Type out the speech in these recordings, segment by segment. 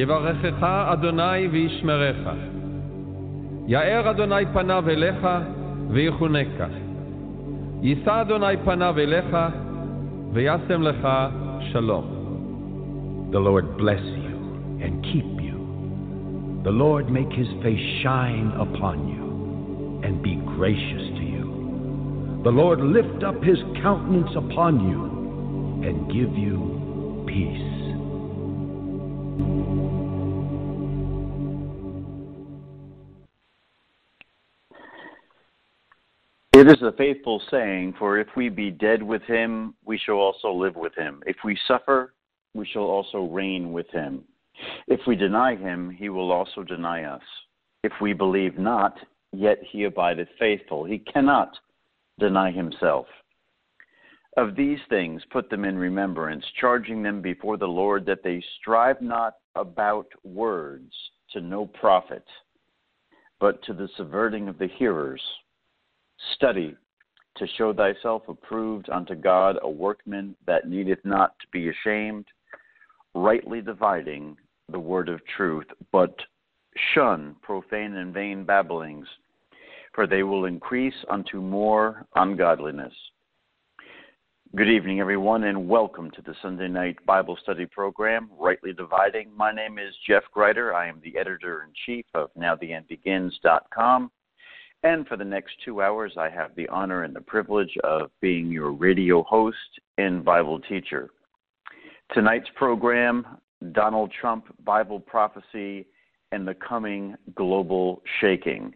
יברכך אדוני וישמרך. יאר אדוני פניו אליך ויחונקה. יישא אדוני פניו אליך וישם לך שלום. The Lord bless you and keep you. The Lord make his face shine upon you and be gracious to you. The Lord lift up his countenance upon you and give you peace. It is a faithful saying, for if we be dead with him, we shall also live with him. If we suffer, we shall also reign with him. If we deny him, he will also deny us. If we believe not, yet he abideth faithful. He cannot deny himself. Of these things put them in remembrance, charging them before the Lord that they strive not about words to no profit, but to the subverting of the hearers. Study to show thyself approved unto God, a workman that needeth not to be ashamed, rightly dividing the word of truth, but shun profane and vain babblings, for they will increase unto more ungodliness. Good evening, everyone, and welcome to the Sunday night Bible study program, Rightly Dividing. My name is Jeff Greider. I am the editor-in-chief of NowTheEndBegins.com. And for the next 2 hours, I have the honor and the privilege of being your radio host and Bible teacher. Tonight's program, Donald Trump, Bible prophecy, and the coming global shaking.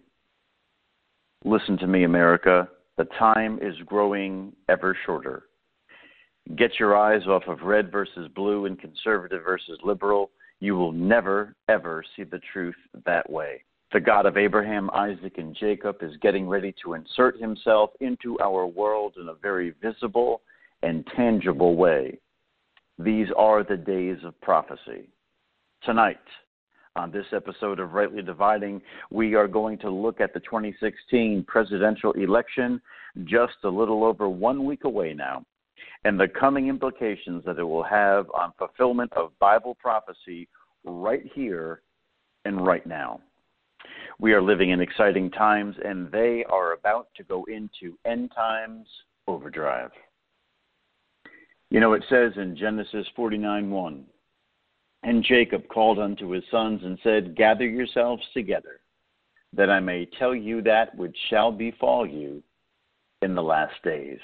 Listen to me, America. The time is growing ever shorter. Get your eyes off of red versus blue and conservative versus liberal. You will never, ever see the truth that way. The God of Abraham, Isaac, and Jacob is getting ready to insert himself into our world in a very visible and tangible way. These are the days of prophecy. Tonight, on this episode of Rightly Dividing, we are going to look at the 2016 presidential election, just a little over 1 week away now, and the coming implications that it will have on fulfillment of Bible prophecy right here and right now. We are living in exciting times, and they are about to go into end times overdrive. You know, it says in Genesis 49:1, and Jacob called unto his sons and said, gather yourselves together, that I may tell you that which shall befall you in the last days.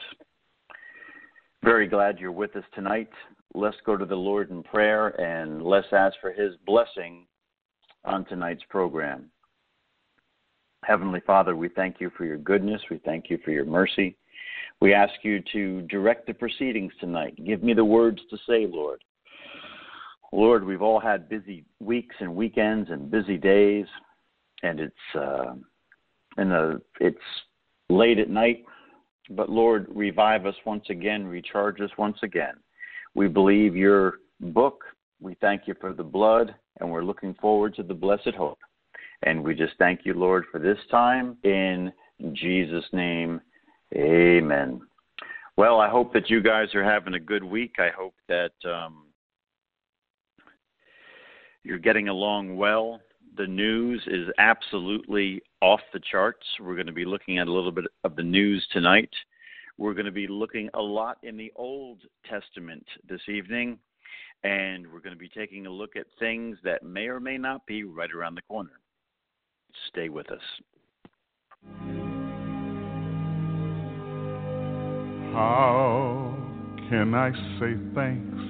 Very glad you're with us tonight. Let's go to the Lord in prayer, and let's ask for his blessing on tonight's program. Heavenly Father, we thank you for your goodness. We thank you for your mercy. We ask you to direct the proceedings tonight. Give me the words to say, Lord. Lord, we've all had busy weeks and weekends and busy days, and it's late at night. But Lord, revive us once again, recharge us once again. We believe your book. We thank you for the blood, and we're looking forward to the blessed hope. And we just thank you, Lord, for this time. In Jesus' name, amen. Well, I hope that you guys are having a good week. I hope that you're getting along well. The news is absolutely off the charts. We're going to be looking at a little bit of the news tonight. We're going to be looking a lot in the Old Testament this evening. And we're going to be taking a look at things that may or may not be right around the corner. Stay with us. How can I say thanks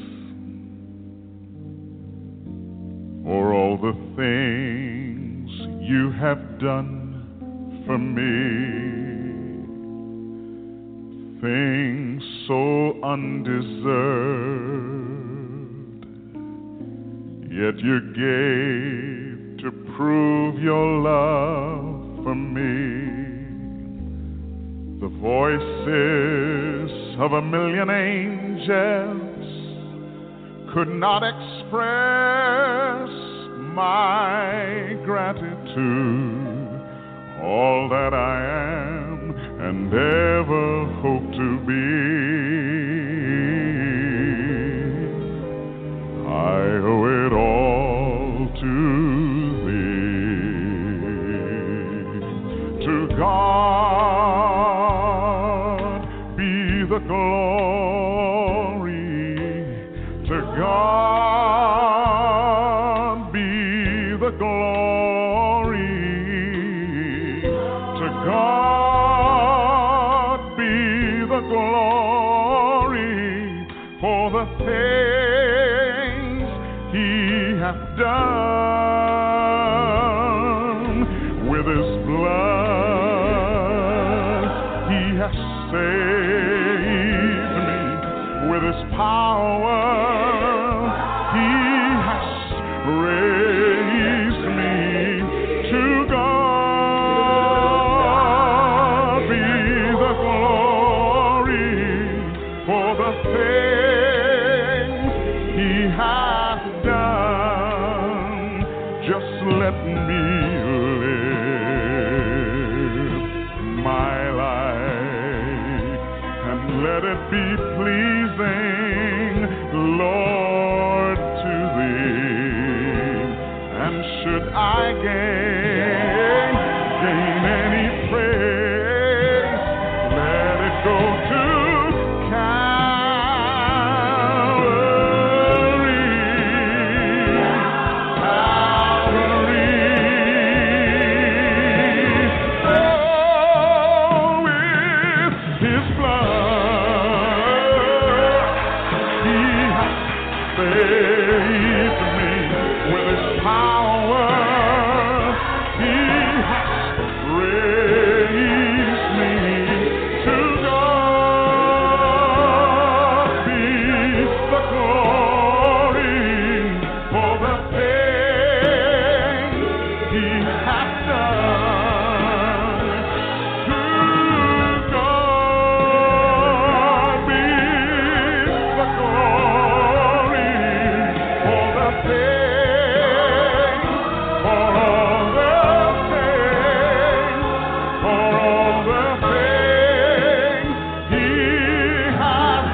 for all the things you have done for me? Things so undeserved, yet you gave to prove your love for me. The voices of a million angels could not express my gratitude. All that I am and ever hope to be, I owe it all glory. To God be the glory. To God be the glory for the things He hath done. With His blood He hath saved me. With His power He has raised me. To God be the glory for the things He hath done. Just let me live my life and let it be pleasing, Lord, to Thee. And should I gain any praise, let it go to Calvary. Oh, with His blood He has saved me. With His power He has raised me. To God be the glory for the things He hath done. To God be the glory for the things, for all the things, for all the things He hath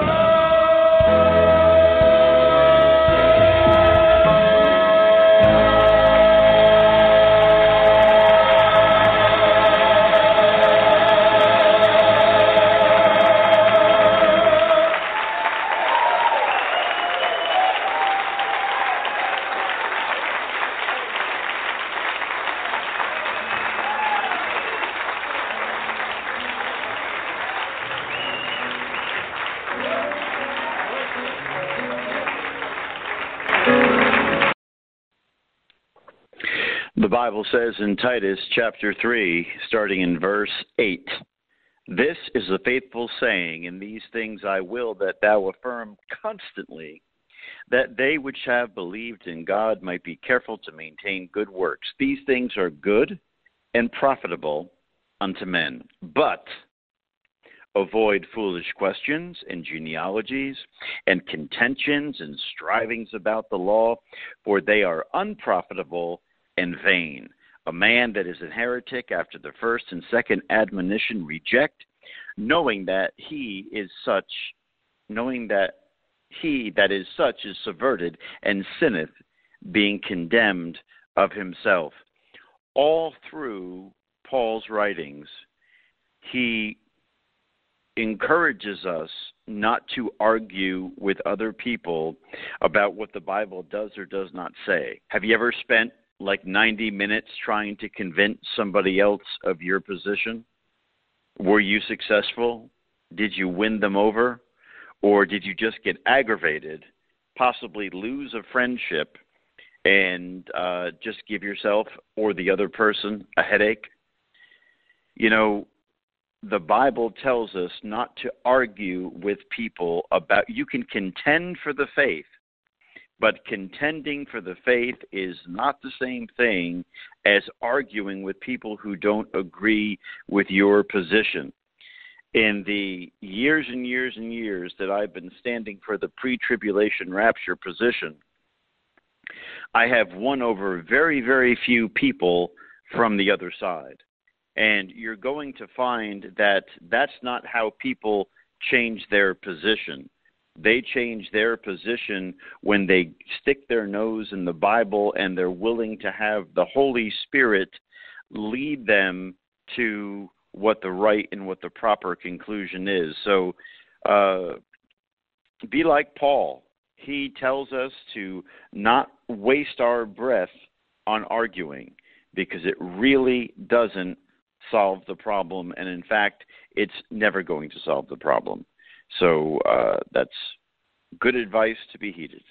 The Bible says in Titus chapter 3, starting in verse 8, "This is the faithful saying, and these things I will that thou affirm constantly, that they which have believed in God might be careful to maintain good works. These things are good and profitable unto men. But avoid foolish questions and genealogies and contentions and strivings about the law, for they are unprofitable and vain. A man that is an heretic after the first and second admonition reject, knowing that he that is such is subverted and sinneth, being condemned of himself." All through Paul's writings, he encourages us not to argue with other people about what the Bible does or does not say. Have you ever spent like 90 minutes trying to convince somebody else of your position? Were you successful? Did you win them over? Or did you just get aggravated, possibly lose a friendship, and just give yourself or the other person a headache? You know, the Bible tells us not to argue with people about, you can contend for the faith, but contending for the faith is not the same thing as arguing with people who don't agree with your position. In the years and years and years that I've been standing for the pre-tribulation rapture position, I have won over very, very few people from the other side. And you're going to find that that's not how people change their position. They change their position when they stick their nose in the Bible and they're willing to have the Holy Spirit lead them to what the right and what the proper conclusion is. So Be like Paul. He tells us to not waste our breath on arguing because it really doesn't solve the problem. And in fact, it's never going to solve the problem. So that's good advice to be heeded.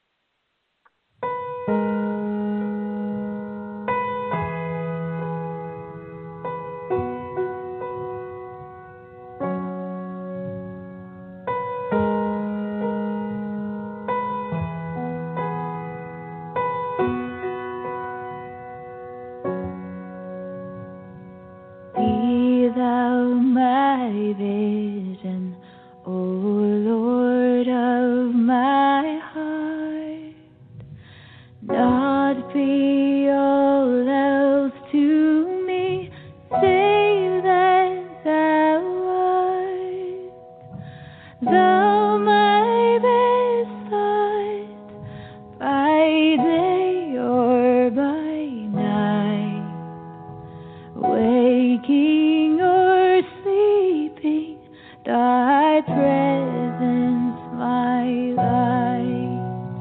Be thou my vision, O Lord of my heart. Not be all else to me, save that thou art. Thou my best thought, by day or by night. Waking or sleeping, thy presence my light.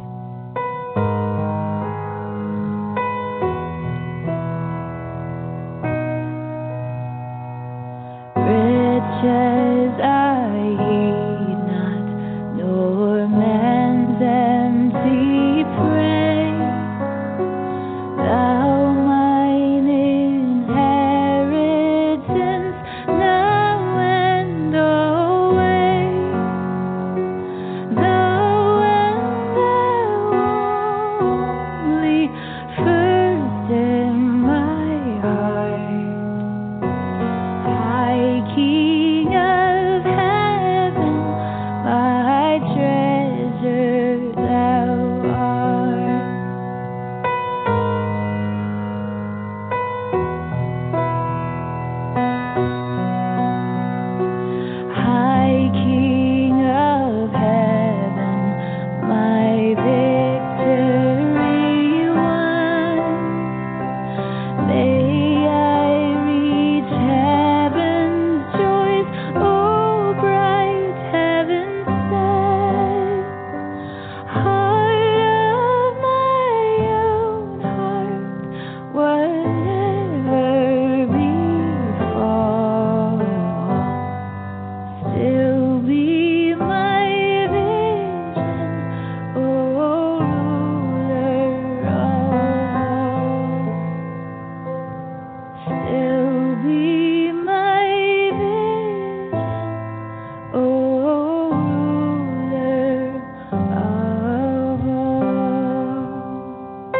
Riches I heed not, nor man's empty praise. Thou mine inheritance, now and always. Thou and thou only, first in my heart. High King of heaven, my treasure thou art. High King of heaven, my victory won. May I reach heaven's joys, oh bright heaven's set. Heart of my own heart, whatever befall, still be my vision, O ruler of all. Still be my vision, O ruler of all.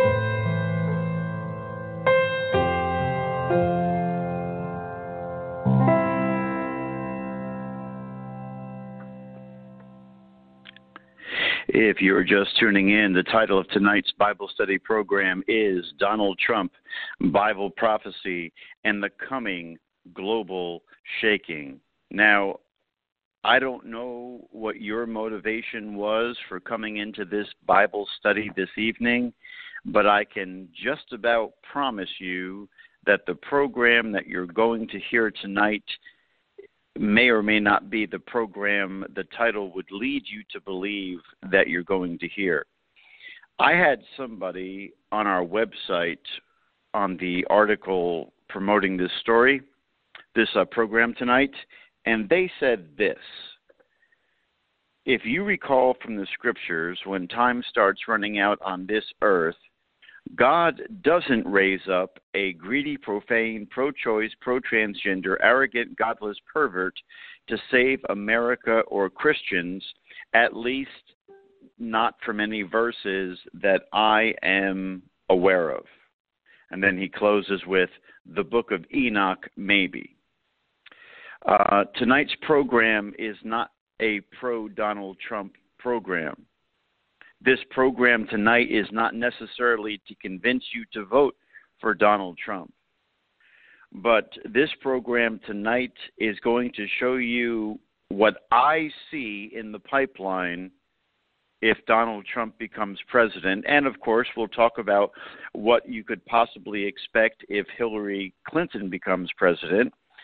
If you're just tuning in, the title of tonight's Bible study program is Donald Trump, Bible Prophecy, and the Coming Global Shaking. Now, I don't know what your motivation was for coming into this Bible study this evening, but I can just about promise you that the program that you're going to hear tonight may or may not be the program the title would lead you to believe that you're going to hear. I had somebody on our website on the article promoting this story, this program tonight, and they said this: if you recall from the scriptures, when time starts running out on this earth, God doesn't raise up a greedy, profane, pro-choice, pro-transgender, arrogant, godless pervert to save America or Christians, at least not from any verses that I am aware of. And then he closes with the book of Enoch, maybe. Tonight's program is not a pro-Donald Trump program. This program tonight is not necessarily to convince you to vote for Donald Trump. But this program tonight is going to show you what I see in the pipeline if Donald Trump becomes president. And, of course, we'll talk about what you could possibly expect if Hillary Clinton becomes president.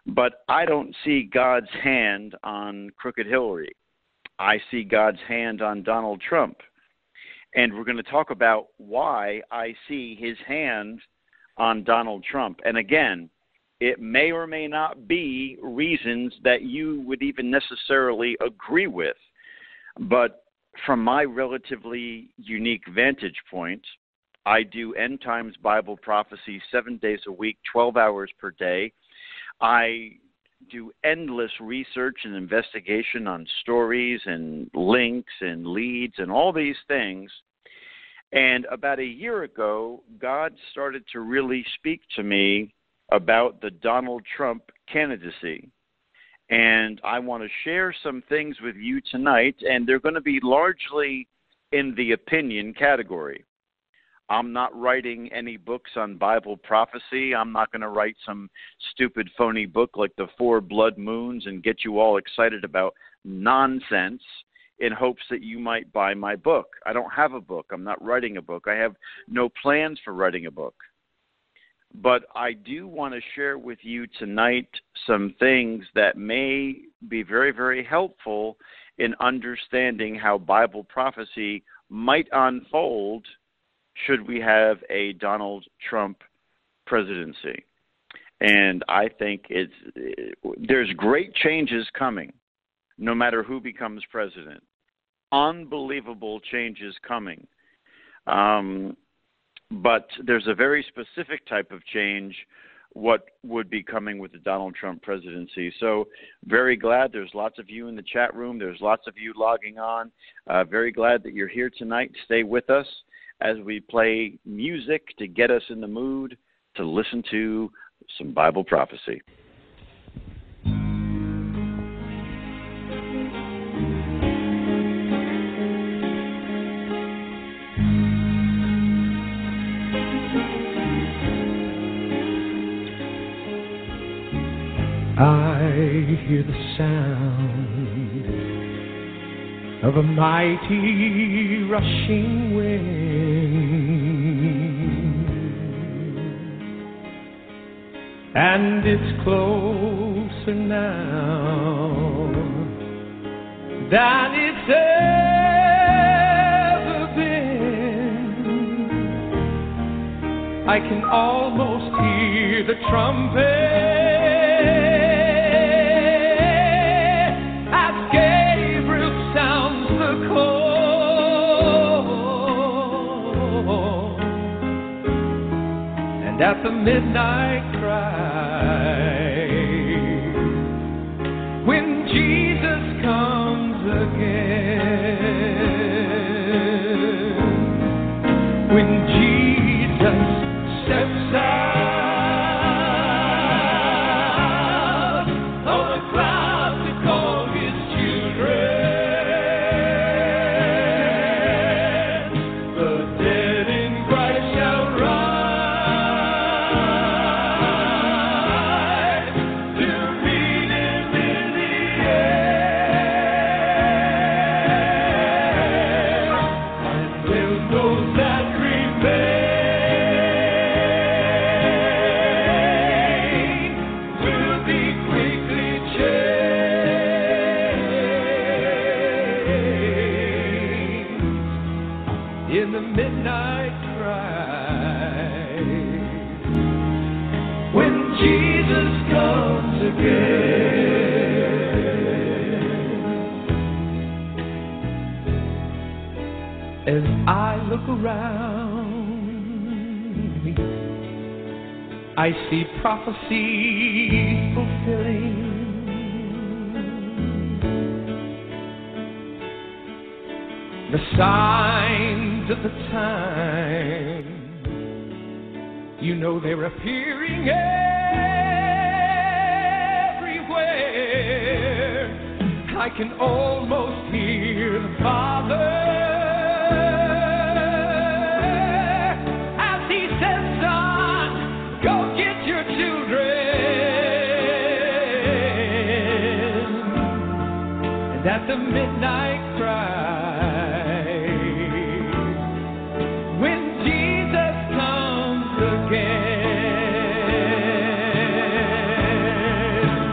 But I don't see God's hand on Crooked Hillary. I see God's hand on Donald Trump. And we're going to talk about why I see his hand on Donald Trump. And again, it may or may not be reasons that you would even necessarily agree with. But from my relatively unique vantage point, I do End Times Bible Prophecy 7 days a week, 12 hours per day. I do endless research and investigation on stories and links and leads and all these things. And about a year ago, God started to really speak to me about the Donald Trump candidacy. And I want to share some things with you tonight, and they're going to be largely in the opinion category. I'm not writing any books on Bible prophecy. I'm not going to write some stupid, phony book like the 4 Blood Moons and get you all excited about nonsense in hopes that you might buy my book. I don't have a book. I'm not writing a book. I have no plans for writing a book. But I do want to share with you tonight some things that may be very, very helpful in understanding how Bible prophecy might unfold should we have a Donald Trump presidency. And I think there's great changes coming, no matter who becomes president. Unbelievable changes coming. But there's a very specific type of change, what would be coming with the Donald Trump presidency. So very glad there's lots of you in the chat room. There's lots of you logging on. Very glad that you're here tonight. Stay with us as we play music to get us in the mood to listen to some Bible prophecy. I hear the sound of a mighty rushing wind, and it's closer now than it's ever been. I can almost hear the trumpet and at the midnight cry, when Jesus comes again, when Jesus steps out on the clouds to call his children, the dead in Christ shall rise to meet him in the air, and till those that remain will be quickly changed in the midnight cry, when Jesus comes again. As I look around me, I see prophecies fulfilling. The signs of the time, you know they're appearing everywhere. I can almost hear the Father as he says, son, go get your children. And at the midnight cry, when Jesus comes again,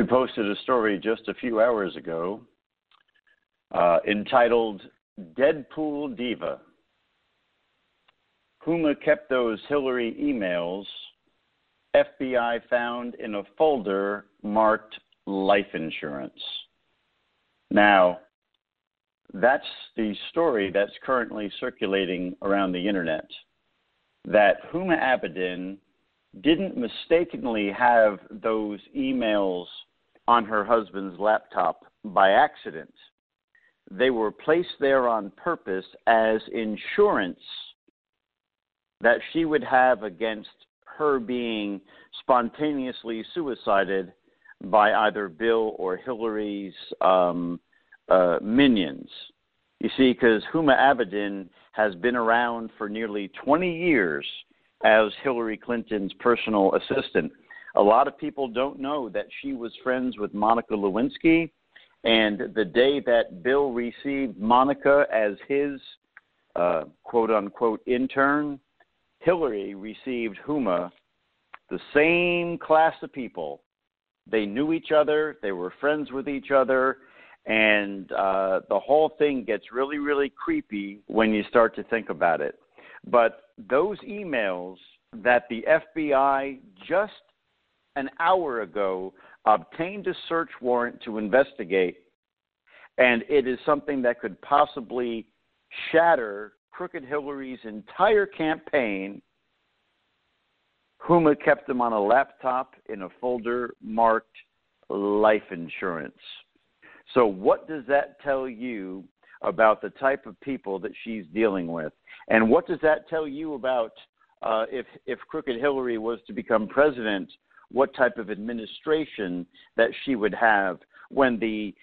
We posted a story just a few hours ago entitled Deadpool Diva. Huma kept those Hillary emails FBI found in a folder marked life insurance. Now, that's the story that's currently circulating around the internet, that Huma Abedin didn't mistakenly have those emails on her husband's laptop by accident. They were placed there on purpose as insurance that she would have against her being spontaneously suicided by either Bill or Hillary's minions. You see, because Huma Abedin has been around for nearly 20 years as Hillary Clinton's personal assistant. A lot of people don't know that she was friends with Monica Lewinsky, and the day that Bill received Monica as his quote-unquote intern, Hillary received Huma, the same class of people. They knew each other, they were friends with each other, and the whole thing gets really, really creepy when you start to think about it. But those emails that the FBI just an hour ago obtained a search warrant to investigate, and it is something that could possibly shatter Crooked Hillary's entire campaign. Huma kept them on a laptop in a folder marked life insurance. So what does that tell you about the type of people that she's dealing with? And what does that tell you about if Crooked Hillary was to become president, what type of administration that she would have when the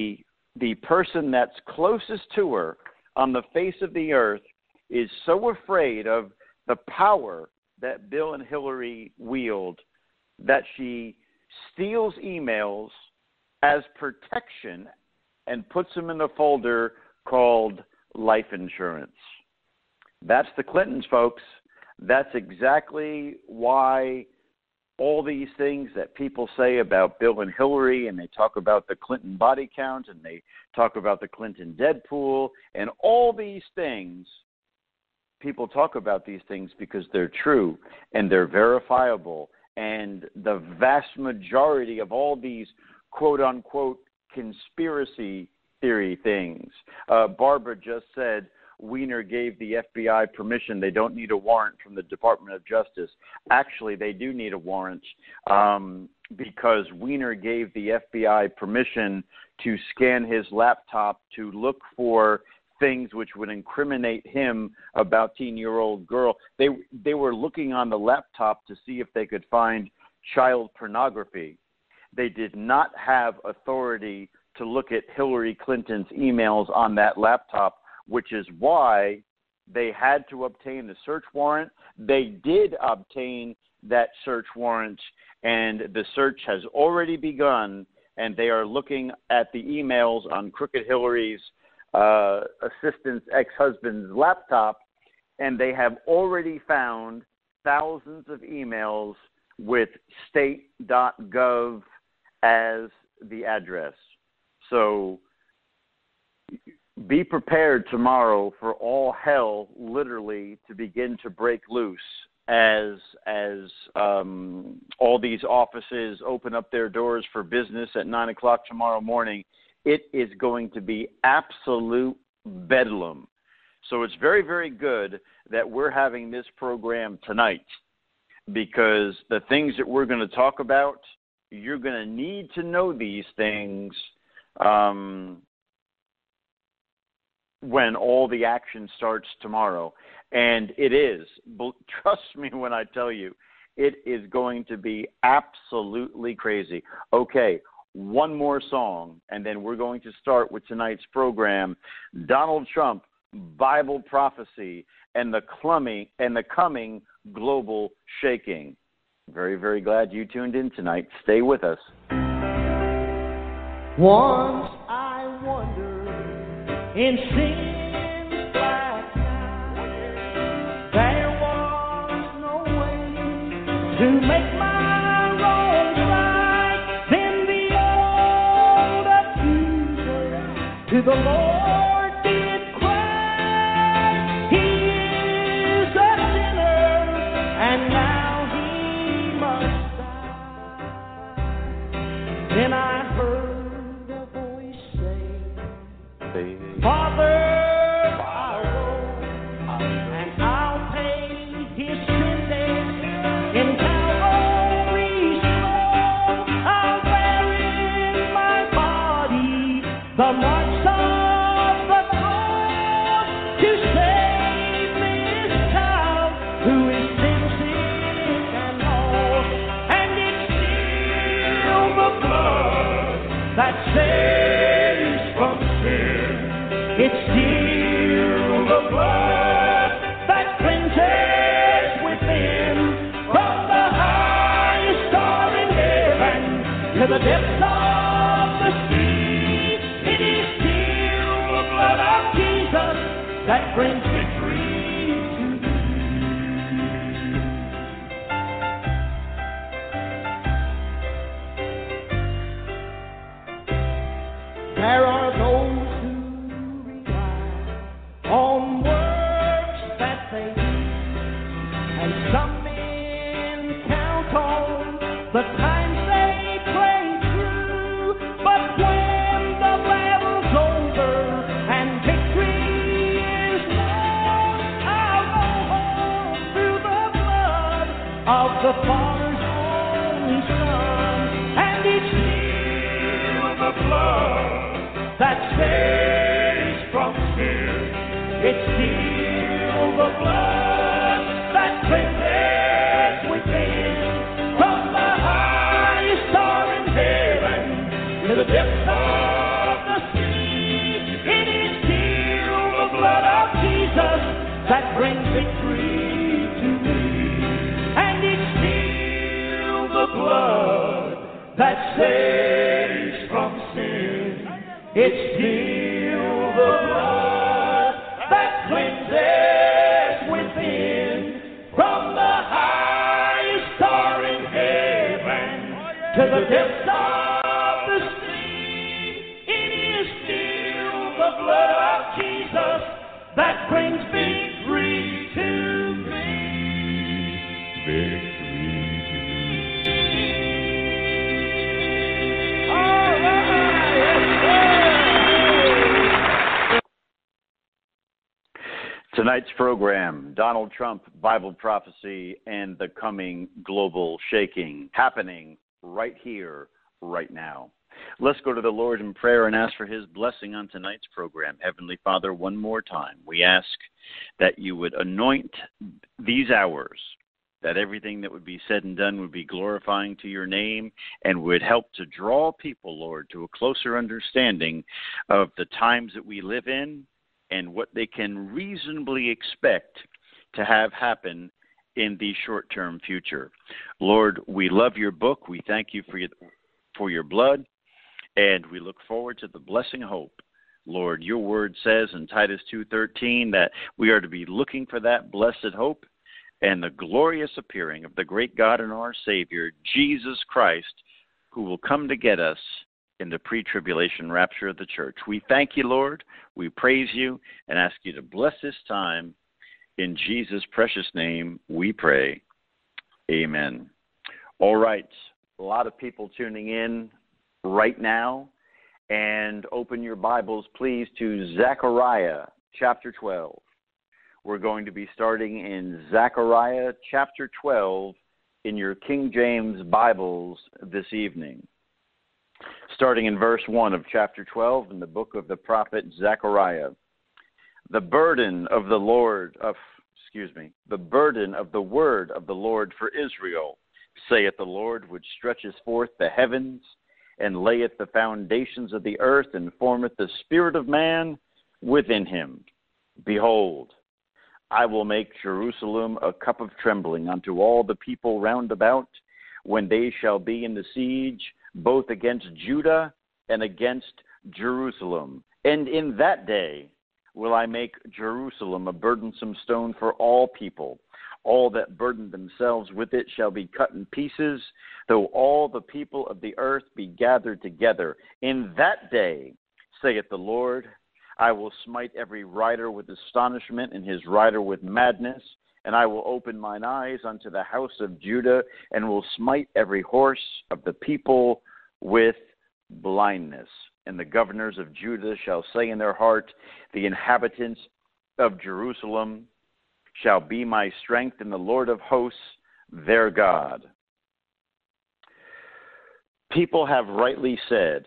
person that's closest to her on the face of the earth is so afraid of the power that Bill and Hillary wield that she steals emails as protection and puts them in a folder called life insurance. That's the Clintons, folks. That's exactly why all these things that people say about Bill and Hillary, and they talk about the Clinton body count, and they talk about the Clinton Deadpool, and all these things, people talk about these things because they're true and they're verifiable. And the vast majority of all these quote-unquote conspiracy theory things. Barbara just said Weiner gave the FBI permission. They don't need a warrant from the Department of Justice. Actually, they do need a warrant because Weiner gave the FBI permission to scan his laptop to look for things which would incriminate him about teen-year-old girl. They were looking on the laptop to see if they could find child pornography. They did not have authority to look at Hillary Clinton's emails on that laptop, which is why they had to obtain the search warrant. They did obtain that search warrant, and the search has already begun, and they are looking at the emails on Crooked Hillary's assistant's ex-husband's laptop, and they have already found thousands of emails with state.gov as the address. So be prepared tomorrow for all hell literally to begin to break loose as all these offices open up their doors for business at 9 o'clock tomorrow morning. It is going to be absolute bedlam. So it's very, very good that we're having this program tonight, because the things that we're going to talk about, you're going to need to know these things when all the action starts tomorrow. And it is. Trust me when I tell you, it is going to be absolutely crazy. Okay, one more song, and then we're going to start with tonight's program. Donald Trump, Bible prophecy, and the coming global shaking. Very, very glad you tuned in tonight. Stay with us. Once I wondered in sin's black night, there was no way to make my wrongs right. Then the to the Lord did cry, he is a sinner, and now he must die. Then I heard a voice say, Father, I'll go, and I'll pay his sin debt in Calvary's flow. I'll bear in my body the marks of the cross to save this child who is sin sick and lost. And it's still the blood that saves from sin. It's still the blood that cleanses within. From the highest star in heaven to the depths of the sea, it is still the blood of Jesus that brings victory to me. There are those who rely on works that they do, and some men count on the times they pray through. But when the battle's over and victory is won, I'll go home through the blood of the Father's only Son. And it's still the blood that saves from sin. It's still the blood that cleanses within. From the highest star in heaven to the depths of the sea, it is still the blood of Jesus that brings victory to me. And it's still the blood that saves from sin. It's still the blood that cleanses within. From the highest star in heaven to the depths of the sea, it is still the blood of Jesus that brings victory to me. Victory to me. All right. Tonight's program, Donald Trump, Bible prophecy, and the coming global shaking, happening right here, right now. Let's go to the Lord in prayer and ask for his blessing on tonight's program. Heavenly Father, one more time, we ask that you would anoint these hours, that everything that would be said and done would be glorifying to your name and would help to draw people, Lord, to a closer understanding of the times that we live in and what they can reasonably expect to have happen in the short-term future. Lord, we love your book. We thank you for your blood, and we look forward to the blessing hope. Lord, your word says in Titus 2:13 that we are to be looking for that blessed hope and the glorious appearing of the great God and our Savior, Jesus Christ, who will come to get us in the pre-tribulation rapture of the church. We thank you, Lord. We praise you and ask you to bless this time. In Jesus' precious name, we pray. Amen. All right. A lot of people tuning in right now. And open your Bibles, please, to Zechariah chapter 12. We're going to be starting in Zechariah chapter 12 in your King James Bibles this evening. Starting in verse 1 of chapter 12 in the book of the prophet Zechariah. The burden of the word of the Lord for Israel, saith the Lord, which stretcheth forth the heavens, and layeth the foundations of the earth, and formeth the spirit of man within him. Behold, I will make Jerusalem a cup of trembling unto all the people round about, when they shall be in the siege, both against Judah and against Jerusalem. And in that day will I make Jerusalem a burdensome stone for all people. All that burden themselves with it shall be cut in pieces, though all the people of the earth be gathered together. In that day, saith the Lord. I will smite every rider with astonishment, and his rider with madness. And I will open mine eyes unto the house of Judah, and will smite every horse of the people with blindness. And the governors of Judah shall say in their heart, the inhabitants of Jerusalem shall be my strength, and the Lord of hosts their God. People have rightly said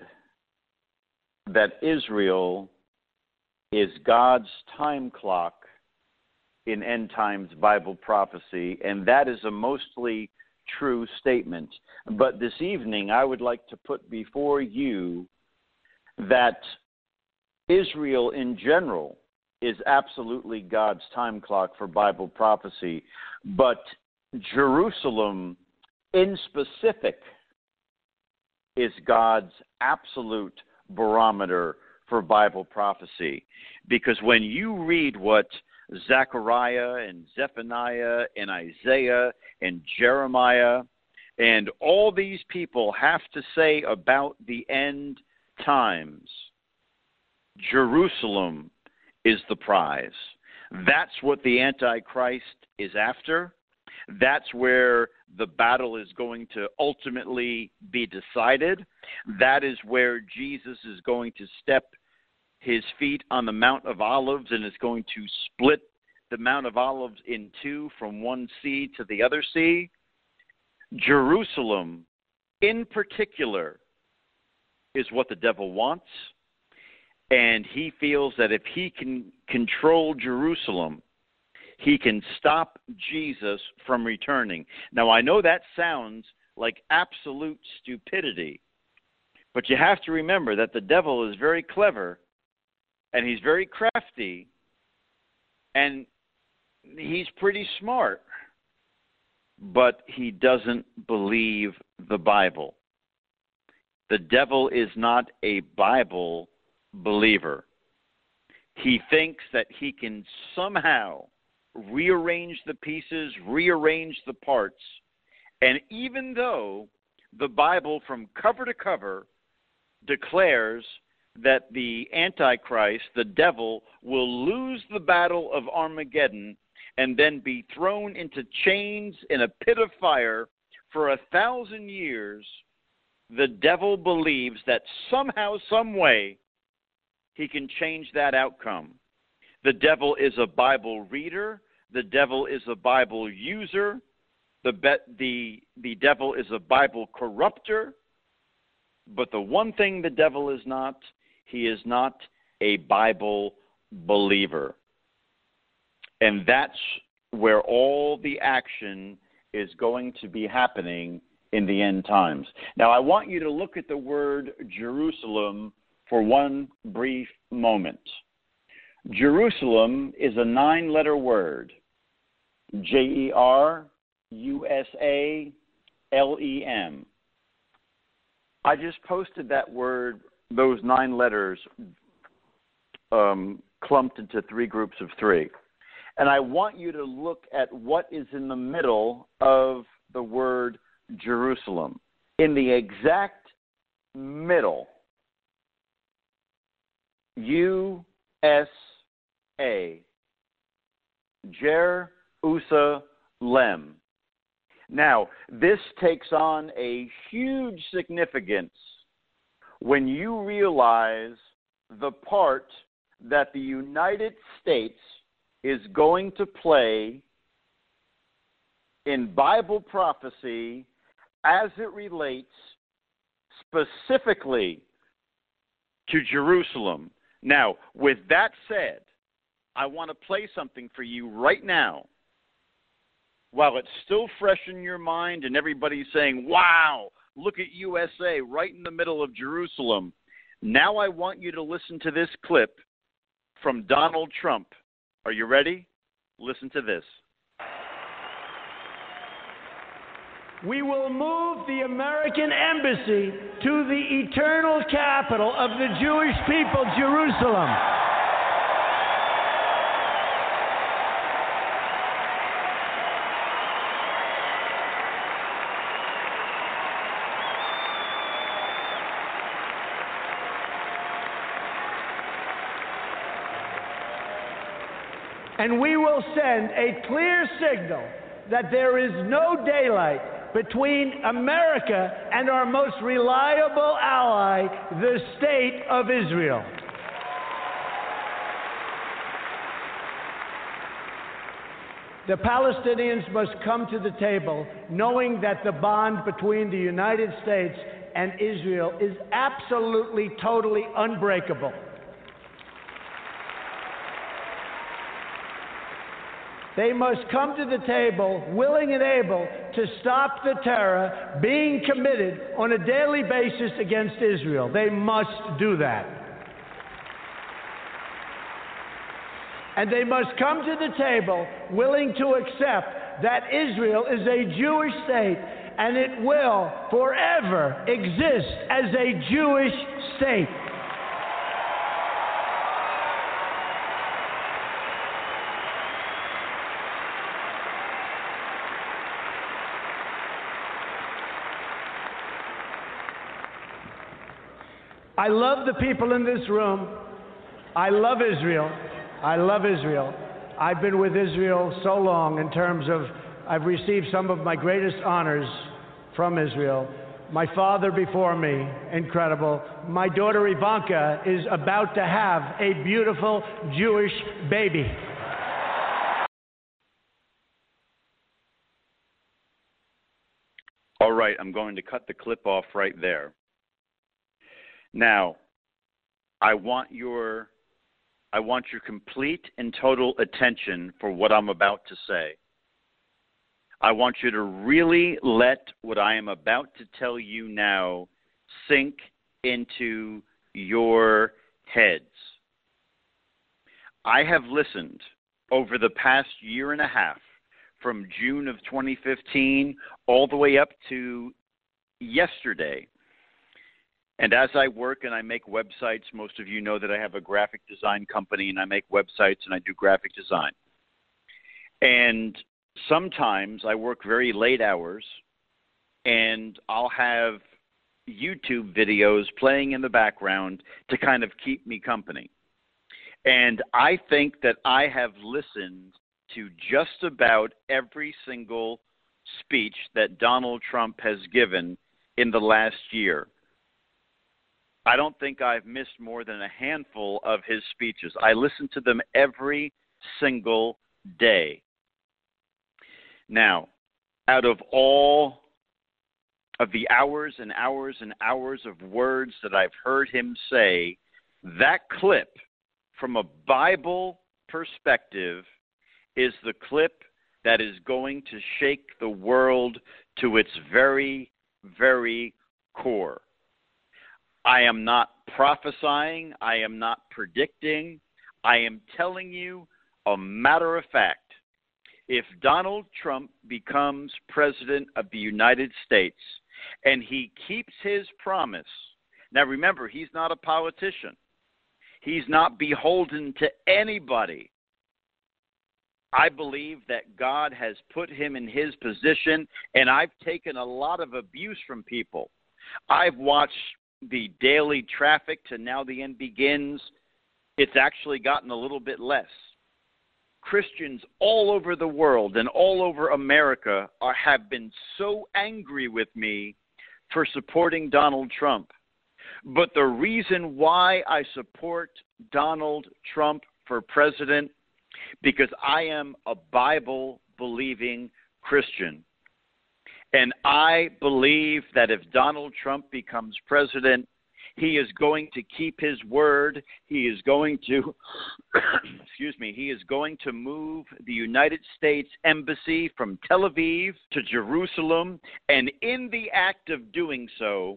that Israel is God's time clock in end times Bible prophecy, and that is a mostly true statement. But this evening, I would like to put before you that Israel in general is absolutely God's time clock for Bible prophecy, but Jerusalem in specific is God's absolute barometer for Bible prophecy. Because when you read what Zechariah and Zephaniah and Isaiah and Jeremiah and all these people have to say about the end times, Jerusalem is the prize. That's what the Antichrist is after. That's where the battle is going to ultimately be decided. That is where Jesus is going to step his feet on the Mount of Olives and is going to split the Mount of Olives in two from one sea to the other sea. Jerusalem, in particular, is what the devil wants. And he feels that if he can control Jerusalem, he can stop Jesus from returning. Now, I know that sounds like absolute stupidity, but you have to remember that the devil is very clever, and he's very crafty, and he's pretty smart, but he doesn't believe the Bible. The devil is not a Bible believer. He thinks that he can somehow rearrange the pieces, rearrange the parts, and even though the Bible from cover to cover declares that the Antichrist, the devil, will lose the battle of Armageddon and then be thrown into chains in a pit of fire for 1,000 years, the devil believes that somehow, some way, he can change that outcome. The devil is a Bible reader. The devil is a Bible user. The devil is a Bible corrupter. But the one thing the devil is not, he is not a Bible believer. And that's where all the action is going to be happening in the end times. Now, I want you to look at the word Jerusalem for one brief moment. Jerusalem is a 9-letter word. Jerusalem. I just posted that word, those 9 letters, clumped into 3 groups of 3. And I want you to look at what is in the middle of the word Jerusalem. In the exact middle, U-S-A, Jer-Usa-Lem. Now, this takes on a huge significance when you realize the part that the United States is going to play in Bible prophecy as it relates specifically to Jerusalem. Now, with that said, I want to play something for you right now while it's still fresh in your mind and everybody's saying, wow, look at USA right in the middle of Jerusalem. Now I want you to listen to this clip from Donald Trump. Are you ready? Listen to this. We will move the American embassy to the eternal capital of the Jewish people, Jerusalem. And we will send a clear signal that there is no daylight between America and our most reliable ally, the State of Israel. The Palestinians must come to the table knowing that the bond between the United States and Israel is absolutely, totally unbreakable. They must come to the table willing and able to stop the terror being committed on a daily basis against Israel. They must do that. And they must come to the table willing to accept that Israel is a Jewish state and it will forever exist as a Jewish state. I love the people in this room. I love Israel. I love Israel. I've been with Israel so long in terms of I've received some of my greatest honors from Israel. My father before me, incredible. My daughter Ivanka is about to have a beautiful Jewish baby. All right, I'm going to cut the clip off right there. Now, I want your complete and total attention for what I'm about to say. I want you to really let what I am about to tell you now sink into your heads. I have listened over the past year and a half, from June of 2015 all the way up to yesterday. And as I work and I make websites, most of you know that I have a graphic design company and I make websites and I do graphic design. And sometimes I work very late hours and I'll have YouTube videos playing in the background to kind of keep me company. And I think that I have listened to just about every single speech that Donald Trump has given in the last year. I don't think I've missed more than a handful of his speeches. I listen to them every single day. Now, out of all of the hours and hours and hours of words that I've heard him say, that clip from a Bible perspective is the clip that is going to shake the world to its very, very core. I am not prophesying. I am not predicting. I am telling you a matter of fact. If Donald Trump becomes president of the United States and he keeps his promise, now remember, he's not a politician. He's not beholden to anybody. I believe that God has put him in his position, and I've taken a lot of abuse from people. I've watched the daily traffic to Now the End Begins. It's actually gotten a little bit less. Christians all over the world and all over America have been so angry with me for supporting Donald Trump. But the reason why I support Donald Trump for president, because I am a Bible-believing Christian. And I believe that if Donald Trump becomes president, he is going to keep his word. He is going to, he is going to move the United States Embassy from Tel Aviv to Jerusalem. And in the act of doing so,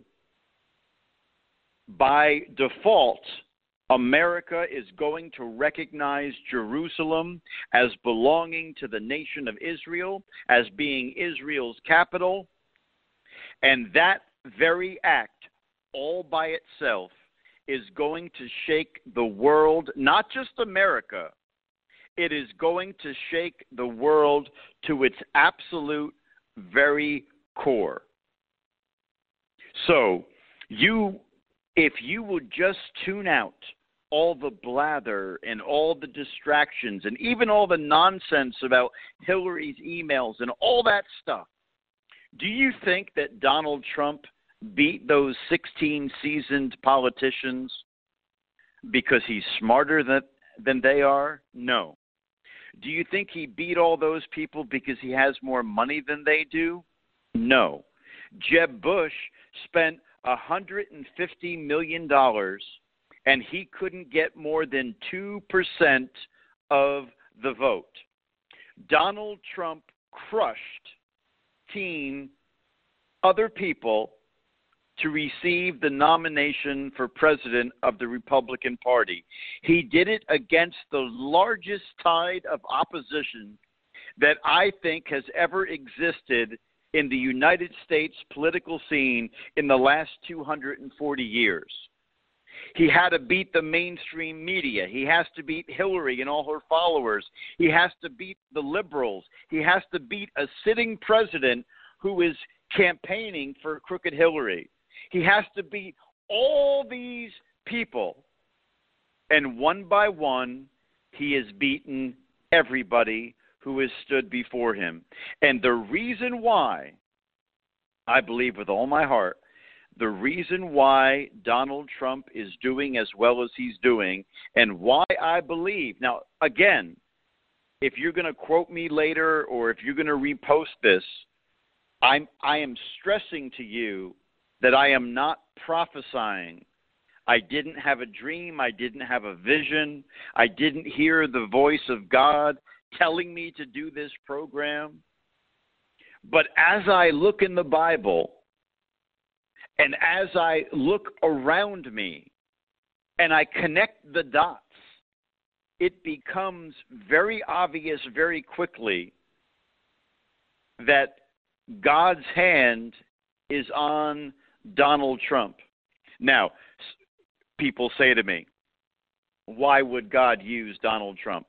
by default, America is going to recognize Jerusalem as belonging to the nation of Israel, as being Israel's capital. And that very act, all by itself, is going to shake the world, not just America. It is going to shake the world to its absolute very core. So, if you would just tune out all the blather and all the distractions and even all the nonsense about Hillary's emails and all that stuff, do you think that Donald Trump beat those 16 seasoned politicians because he's smarter than they are? No. Do you think he beat all those people because he has more money than they do? No. Jeb Bush spent $150 million and he couldn't get more than 2% of the vote. Donald Trump crushed other people to receive the nomination for president of the Republican Party. He did it against the largest tide of opposition that I think has ever existed in the United States political scene in the last 240 years. He had to beat the mainstream media. He has to beat Hillary and all her followers. He has to beat the liberals. He has to beat a sitting president who is campaigning for crooked Hillary. He has to beat all these people. And one by one, he has beaten everybody who has stood before him. And the reason why, I believe with all my heart, the reason why Donald Trump is doing as well as he's doing, and why I believe, now again, if you're going to quote me later or if you're going to repost this, I am stressing to you that I am not prophesying. I didn't have a dream. I didn't have a vision. I didn't hear the voice of God telling me to do this program. But as I look in the Bible, and as I look around me and I connect the dots, it becomes very obvious very quickly that God's hand is on Donald Trump. Now, people say to me, why would God use Donald Trump?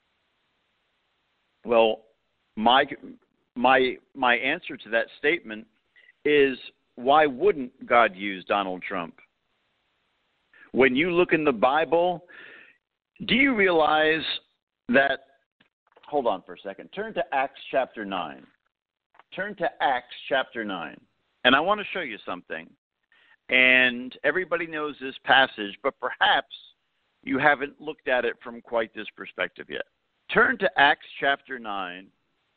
Well, my answer to that statement is, why wouldn't God use Donald Trump? When you look in the Bible, do you realize that, hold on for a second, turn to Acts chapter 9. Turn to Acts chapter 9. And I want to show you something. And everybody knows this passage, but perhaps you haven't looked at it from quite this perspective yet. Turn to Acts chapter 9.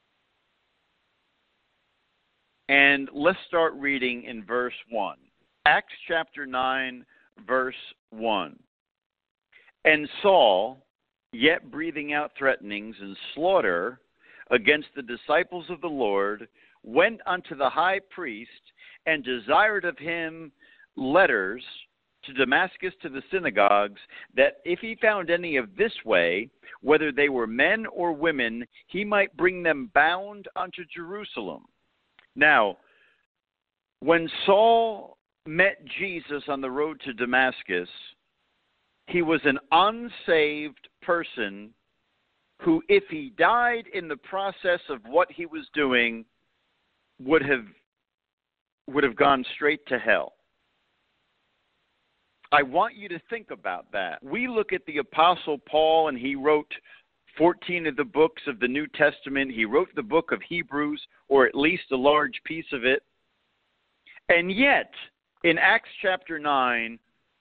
And let's start reading in verse 1. Acts chapter 9, verse 1. And Saul, yet breathing out threatenings and slaughter against the disciples of the Lord, went unto the high priest and desired of him letters to Damascus to the synagogues, that if he found any of this way, whether they were men or women, he might bring them bound unto Jerusalem. Now, when Saul met Jesus on the road to Damascus, he was an unsaved person who, if he died in the process of what he was doing, would have gone straight to hell. I want you to think about that. We look at the Apostle Paul, and he wrote 14 of the books of the New Testament. He wrote the book of Hebrews, or at least a large piece of it. And yet, in Acts chapter 9,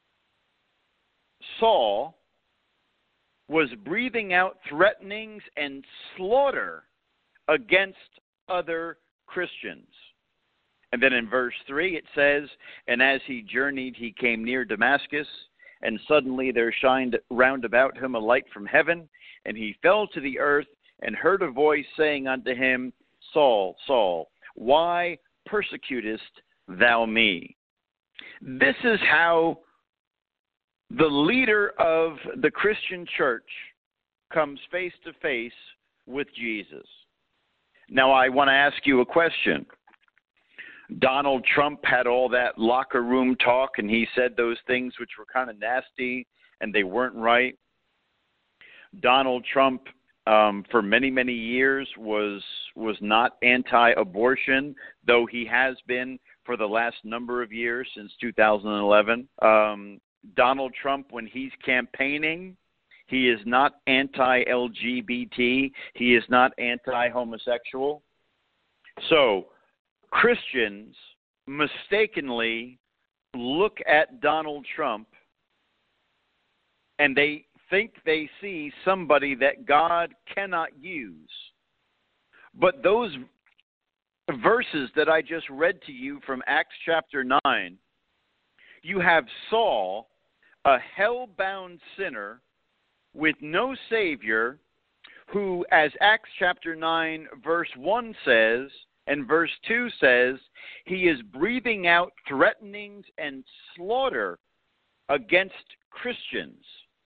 Saul was breathing out threatenings and slaughter against other Christians. And then in verse 3 it says, and as he journeyed, he came near Damascus, and suddenly there shined round about him a light from heaven, and he fell to the earth and heard a voice saying unto him, Saul, Saul, why persecutest thou me? This is how the leader of the Christian church comes face to face with Jesus. Now, I want to ask you a question. Donald Trump had all that locker room talk, and he said those things which were kind of nasty, and they weren't right. Donald Trump, for many, many years, was not anti-abortion, though he has been for the last number of years, since 2011. Donald Trump, when he's campaigning, he is not anti-LGBT. He is not anti-homosexual. So Christians mistakenly look at Donald Trump and they think they see somebody that God cannot use. But those verses that I just read to you from Acts chapter 9, you have Saul, a hell-bound sinner with no Savior, who, as Acts chapter 9, verse 1 says, and verse 2 says, he is breathing out threatenings and slaughter against Christians.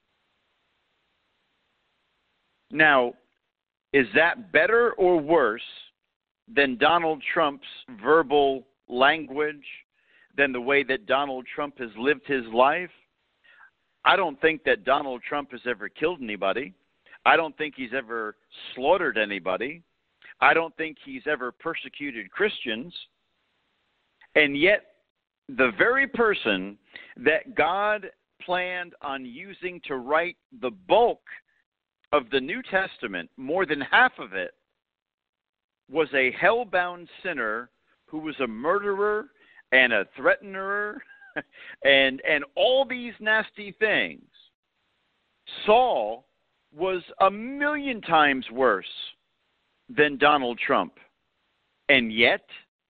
Now, is that better or worse than Donald Trump's verbal language, than the way that Donald Trump has lived his life? I don't think that Donald Trump has ever killed anybody. I don't think he's ever slaughtered anybody. I don't think he's ever persecuted Christians. And yet, the very person that God planned on using to write the bulk of the New Testament, more than half of it, was a hell-bound sinner who was a murderer and a threatener and all these nasty things. Saul was 1,000,000 times worse than Donald Trump. And yet,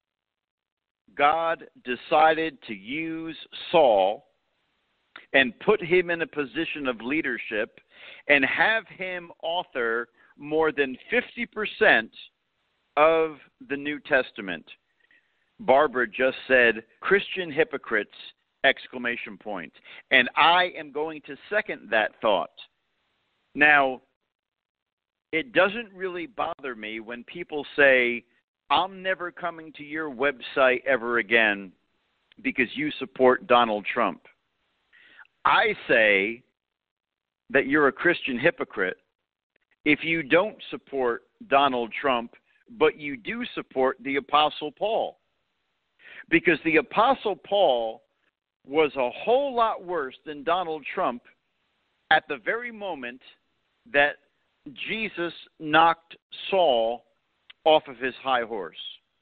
God decided to use Saul and put him in a position of leadership and have him author more than 50% of the New Testament. Barbara just said, Christian hypocrites, exclamation point. And I am going to second that thought. Now, it doesn't really bother me when people say, I'm never coming to your website ever again because you support Donald Trump. I say that you're a Christian hypocrite if you don't support Donald Trump, but you do support the Apostle Paul. Because the Apostle Paul was a whole lot worse than Donald Trump at the very moment that Jesus knocked Saul off of his high horse.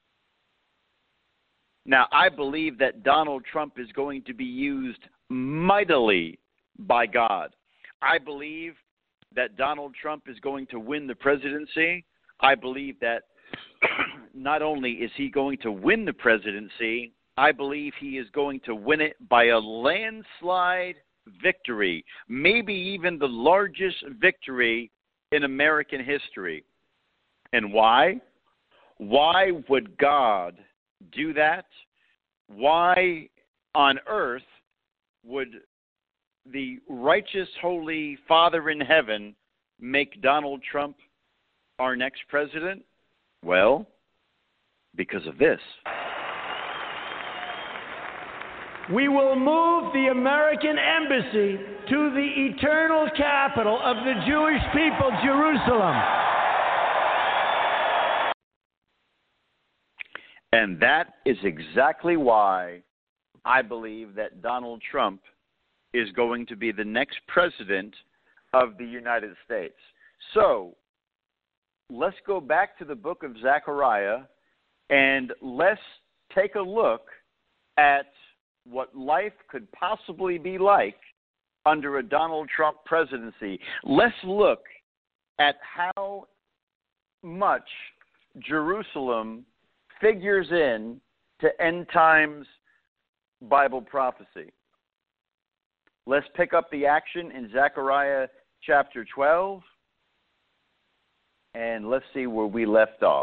Now, I believe that Donald Trump is going to be used mightily by God. I believe that Donald Trump is going to win the presidency. I believe that not only is he going to win the presidency, I believe he is going to win it by a landslide victory, maybe even the largest victory in American history. And why? Why would God do that? Why on earth would the righteous, holy Father in heaven make Donald Trump our next president? Well, because of this. We will move the American embassy to the eternal capital of the Jewish people, Jerusalem. And that is exactly why I believe that Donald Trump is going to be the next president of the United States. So, let's go back to the book of Zechariah and let's take a look at what life could possibly be like under a Donald Trump presidency. Let's look at how much Jerusalem figures in to end times Bible prophecy. Let's pick up the action in Zechariah chapter 12, and let's see where we left off.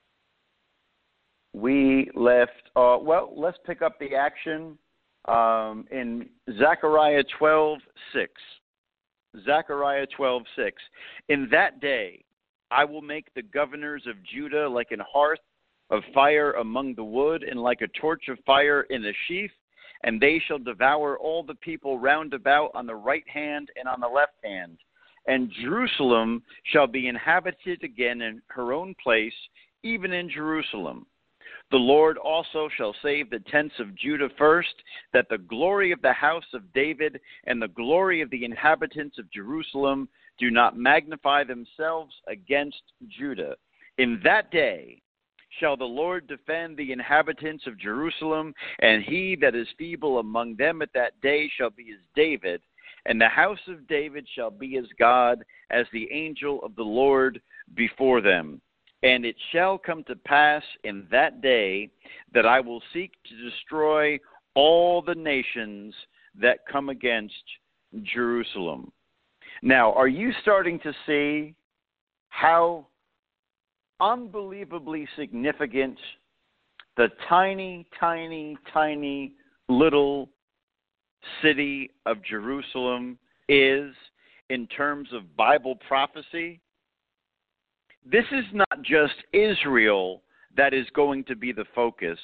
Let's pick up the action in Zechariah 12:6. Zechariah 12:6. In that day, I will make the governors of Judah like an hearth of fire among the wood, and like a torch of fire in a sheaf, and they shall devour all the people round about on the right hand and on the left hand. And Jerusalem shall be inhabited again in her own place, even in Jerusalem. The Lord also shall save the tents of Judah first, that the glory of the house of David and the glory of the inhabitants of Jerusalem do not magnify themselves against Judah. In that day shall the Lord defend the inhabitants of Jerusalem, and he that is feeble among them at that day shall be as David, and the house of David shall be as God, as the angel of the Lord before them. And it shall come to pass in that day that I will seek to destroy all the nations that come against Jerusalem. Now, are you starting to see how unbelievably significant the tiny, tiny, tiny little city of Jerusalem is in terms of Bible prophecy? This is not just Israel that is going to be the focus.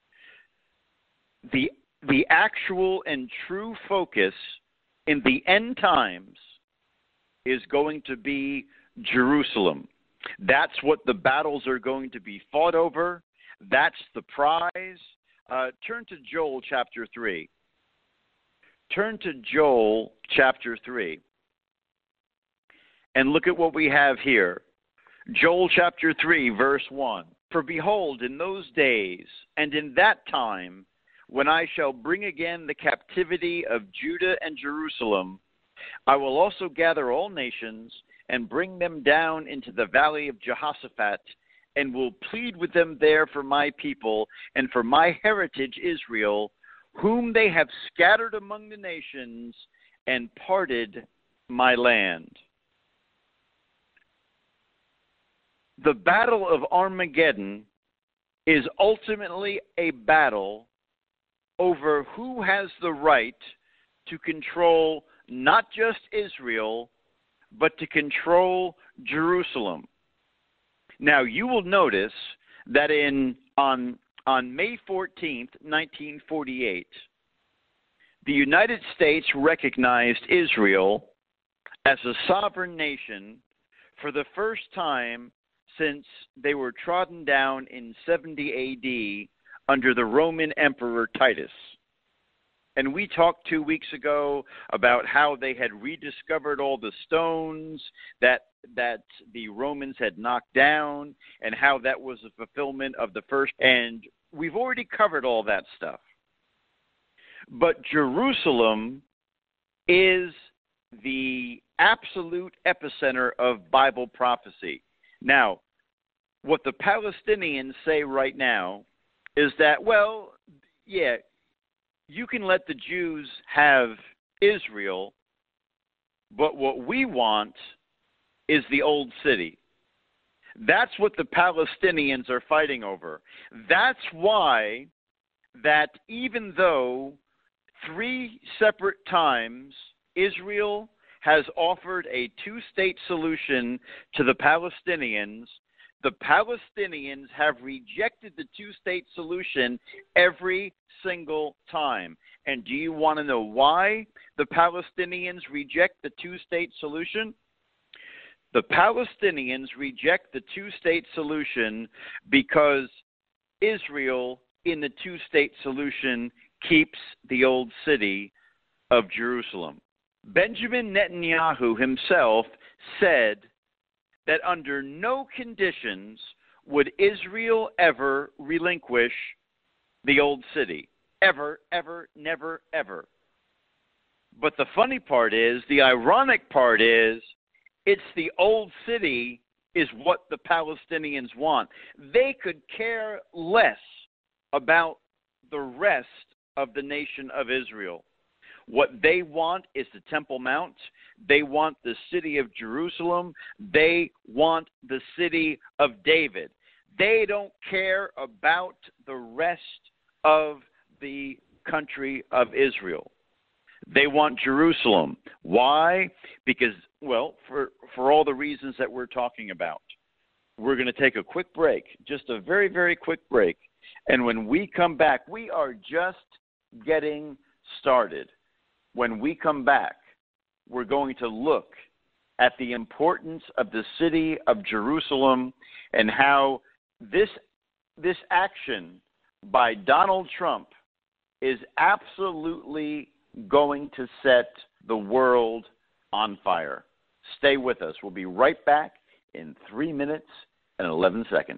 The actual and true focus in the end times is going to be Jerusalem. That's what the battles are going to be fought over. That's the prize. Turn to Joel chapter 3. Turn to Joel chapter 3. And look at what we have here. Joel chapter 3, verse 1. For behold, in those days and in that time, when I shall bring again the captivity of Judah and Jerusalem, I will also gather all nations and bring them down into the valley of Jehoshaphat, and will plead with them there for my people and for my heritage Israel, whom they have scattered among the nations and parted my land. The battle of Armageddon is ultimately a battle over who has the right to control not just Israel, but to control Jerusalem. Now, you will notice that on May 14th, 1948, the United States recognized Israel as a sovereign nation for the first time since they were trodden down in 70 A.D. under the Roman Emperor Titus. And we talked 2 weeks ago about how they had rediscovered all the stones that the Romans had knocked down, and how that was a fulfillment of the first. And we've already covered all that stuff. But Jerusalem is the absolute epicenter of Bible prophecy. Now, what the Palestinians say right now is that, well, yeah, you can let the Jews have Israel, but what we want is the old city. That's what the Palestinians are fighting over. That's why that even though 3 separate times Israel has offered a 2-state solution to the Palestinians have rejected the 2-state solution every single time. And do you want to know why the Palestinians reject the 2-state solution? The Palestinians reject the 2-state solution because Israel, in the 2-state solution, keeps the old city of Jerusalem. Benjamin Netanyahu himself said that under no conditions would Israel ever relinquish the old city. Ever, ever, never, ever. But the funny part is, the ironic part is, it's the old city is what the Palestinians want. They could care less about the rest of the nation of Israel. What they want is the Temple Mount. They want the city of Jerusalem. They want the city of David. They don't care about the rest of the country of Israel. They want Jerusalem. Why? Because, well, for all the reasons that we're talking about. We're going to take a quick break, just a very, very quick break. And when we come back, we are just getting started. When we come back, we're going to look at the importance of the city of Jerusalem and how this this action by Donald Trump is absolutely going to set the world on fire. Stay with us. We'll be right back in 3 minutes and 11 seconds.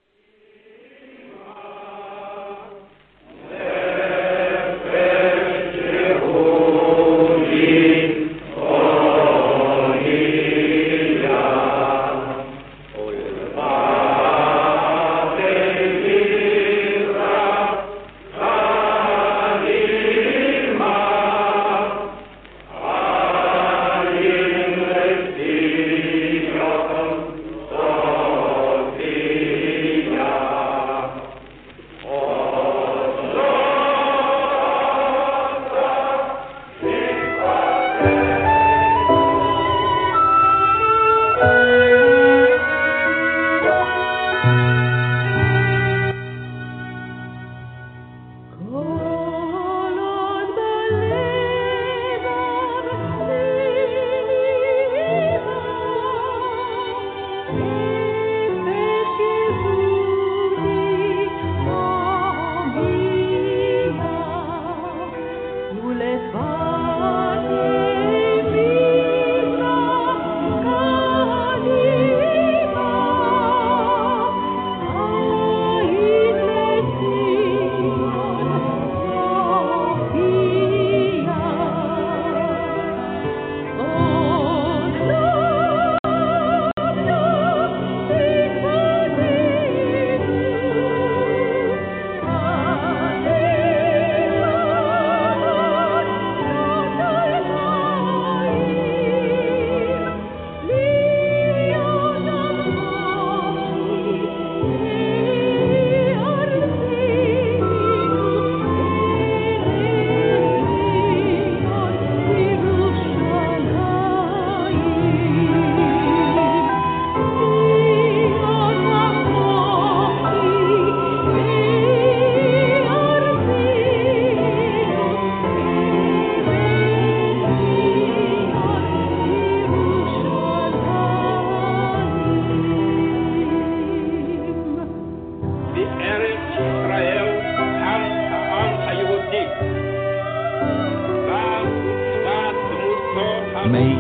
May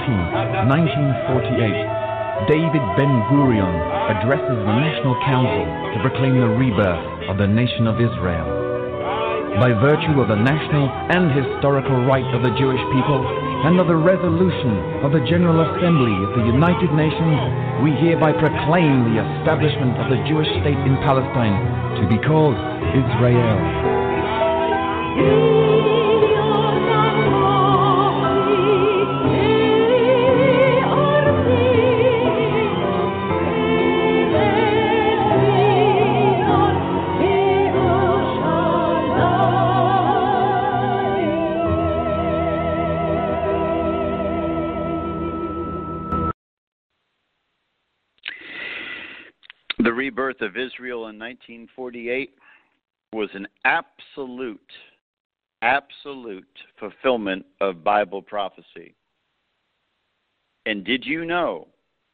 14, 1948, David Ben-Gurion addresses the National Council to proclaim the rebirth of the nation of Israel. By virtue of the national and historical right of the Jewish people and of the resolution of the General Assembly of the United Nations, we hereby proclaim the establishment of the Jewish state in Palestine to be called Israel. The rebirth of Israel in 1948 was an absolute fulfillment of Bible prophecy. And did you know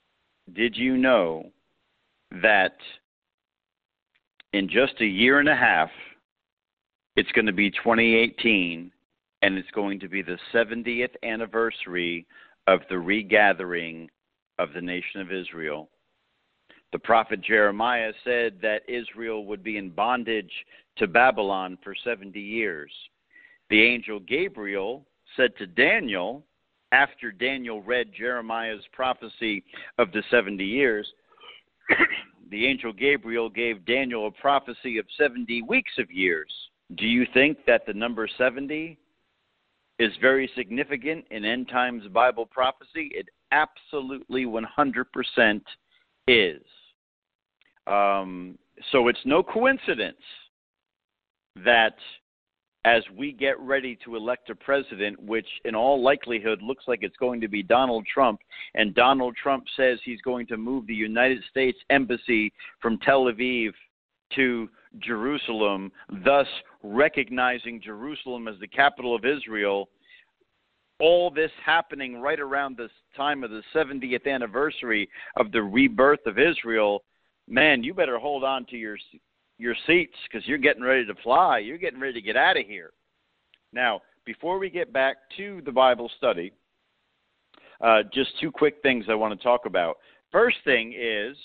that in just a year and a half, it's going to be 2018, and it's going to be the 70th anniversary of the regathering of the nation of Israel? The prophet Jeremiah said that Israel would be in bondage to Babylon for 70 years. The angel Gabriel said to Daniel, after Daniel read Jeremiah's prophecy of the 70 years, the angel Gabriel gave Daniel a prophecy of 70 weeks of years. Do you think that the number 70 is very significant in end times Bible prophecy? It absolutely 100% is. So it's no coincidence that as we get ready to elect a president, which in all likelihood looks like it's going to be Donald Trump, and Donald Trump says he's going to move the United States Embassy from Tel Aviv to Jerusalem, thus recognizing Jerusalem as the capital of Israel, all this happening right around this time of the 70th anniversary of the rebirth of Israel, man, you better hold on to your seats because you're getting ready to fly. You're getting ready to get out of here. Now, before we get back to the Bible study, just two quick things I want to talk about. First thing is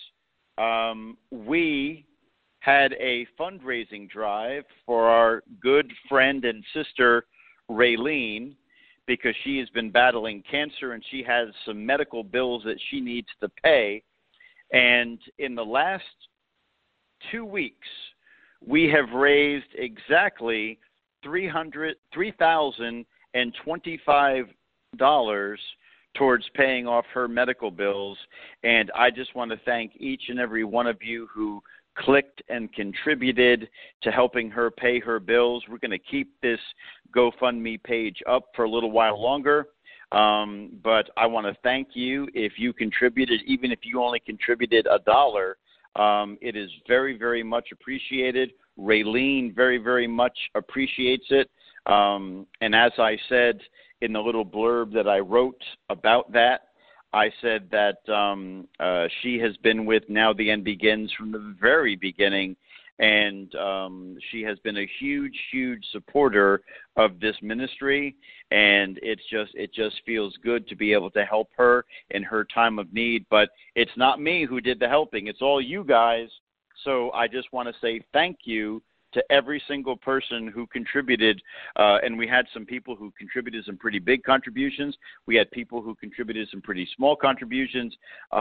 we had a fundraising drive for our good friend and sister, Raylene, because she has been battling cancer and she has some medical bills that she needs to pay. And in the last 2 weeks, we have raised exactly $3,025 towards paying off her medical bills. And I just want to thank each and every one of you who clicked and contributed to helping her pay her bills. We're going to keep this GoFundMe page up for a little while longer. But I want to thank you if you contributed, even if you only contributed $1. It is very, very much appreciated. Raylene very, very much appreciates it. And as I said in the little blurb that I wrote about that, I said that she has been with Now the End Begins from the very beginning, and she has been a huge, huge supporter of this ministry, and it just feels good to be able to help her in her time of need. But it's not me who did the helping. It's all you guys. So I just want to say thank you to every single person who contributed, and we had some people who contributed some pretty big contributions. We had people who contributed some pretty small contributions.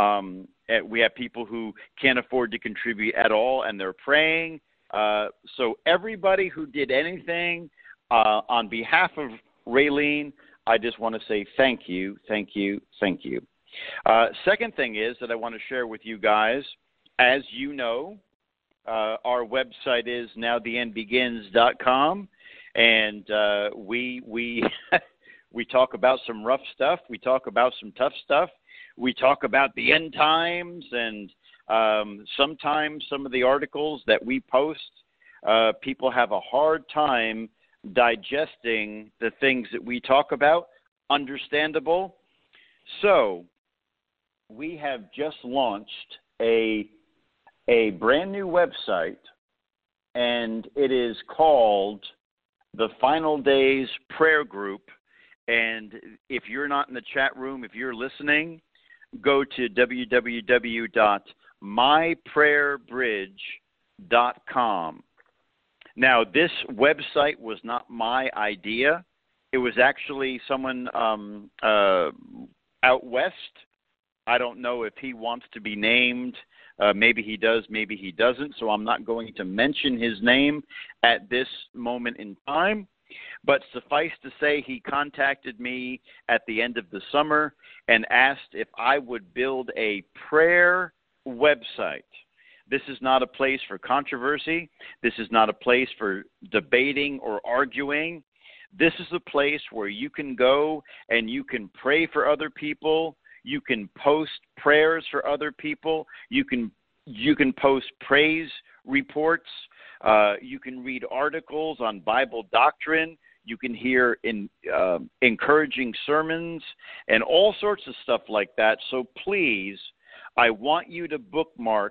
We have people who can't afford to contribute at all, and they're praying. So everybody who did anything on behalf of Raylene, I just want to say thank you, thank you, thank you. Second thing is that I want to share with you guys, as you know, our website is nowtheendbegins.com, and we we talk about some rough stuff. We talk about some tough stuff. We talk about the end times, and sometimes some of the articles that we post, people have a hard time digesting the things that we talk about. Understandable. So we have just launched a brand new website, and it is called the Final Days Prayer Group. And if you're not in the chat room, if you're listening, go to www.myprayerbridge.com. Now, this website was not my idea. It was actually someone out west. I don't know if he wants to be named. Maybe he does, maybe he doesn't. So I'm not going to mention his name at this moment in time. But suffice to say, he contacted me at the end of the summer and asked if I would build a prayer website. This is not a place for controversy. This is not a place for debating or arguing. This is a place where you can go and you can pray for other people. You can post prayers for other people. You can post praise reports. You can read articles on Bible doctrine. You can hear encouraging sermons and all sorts of stuff like that. So please, I want you to bookmark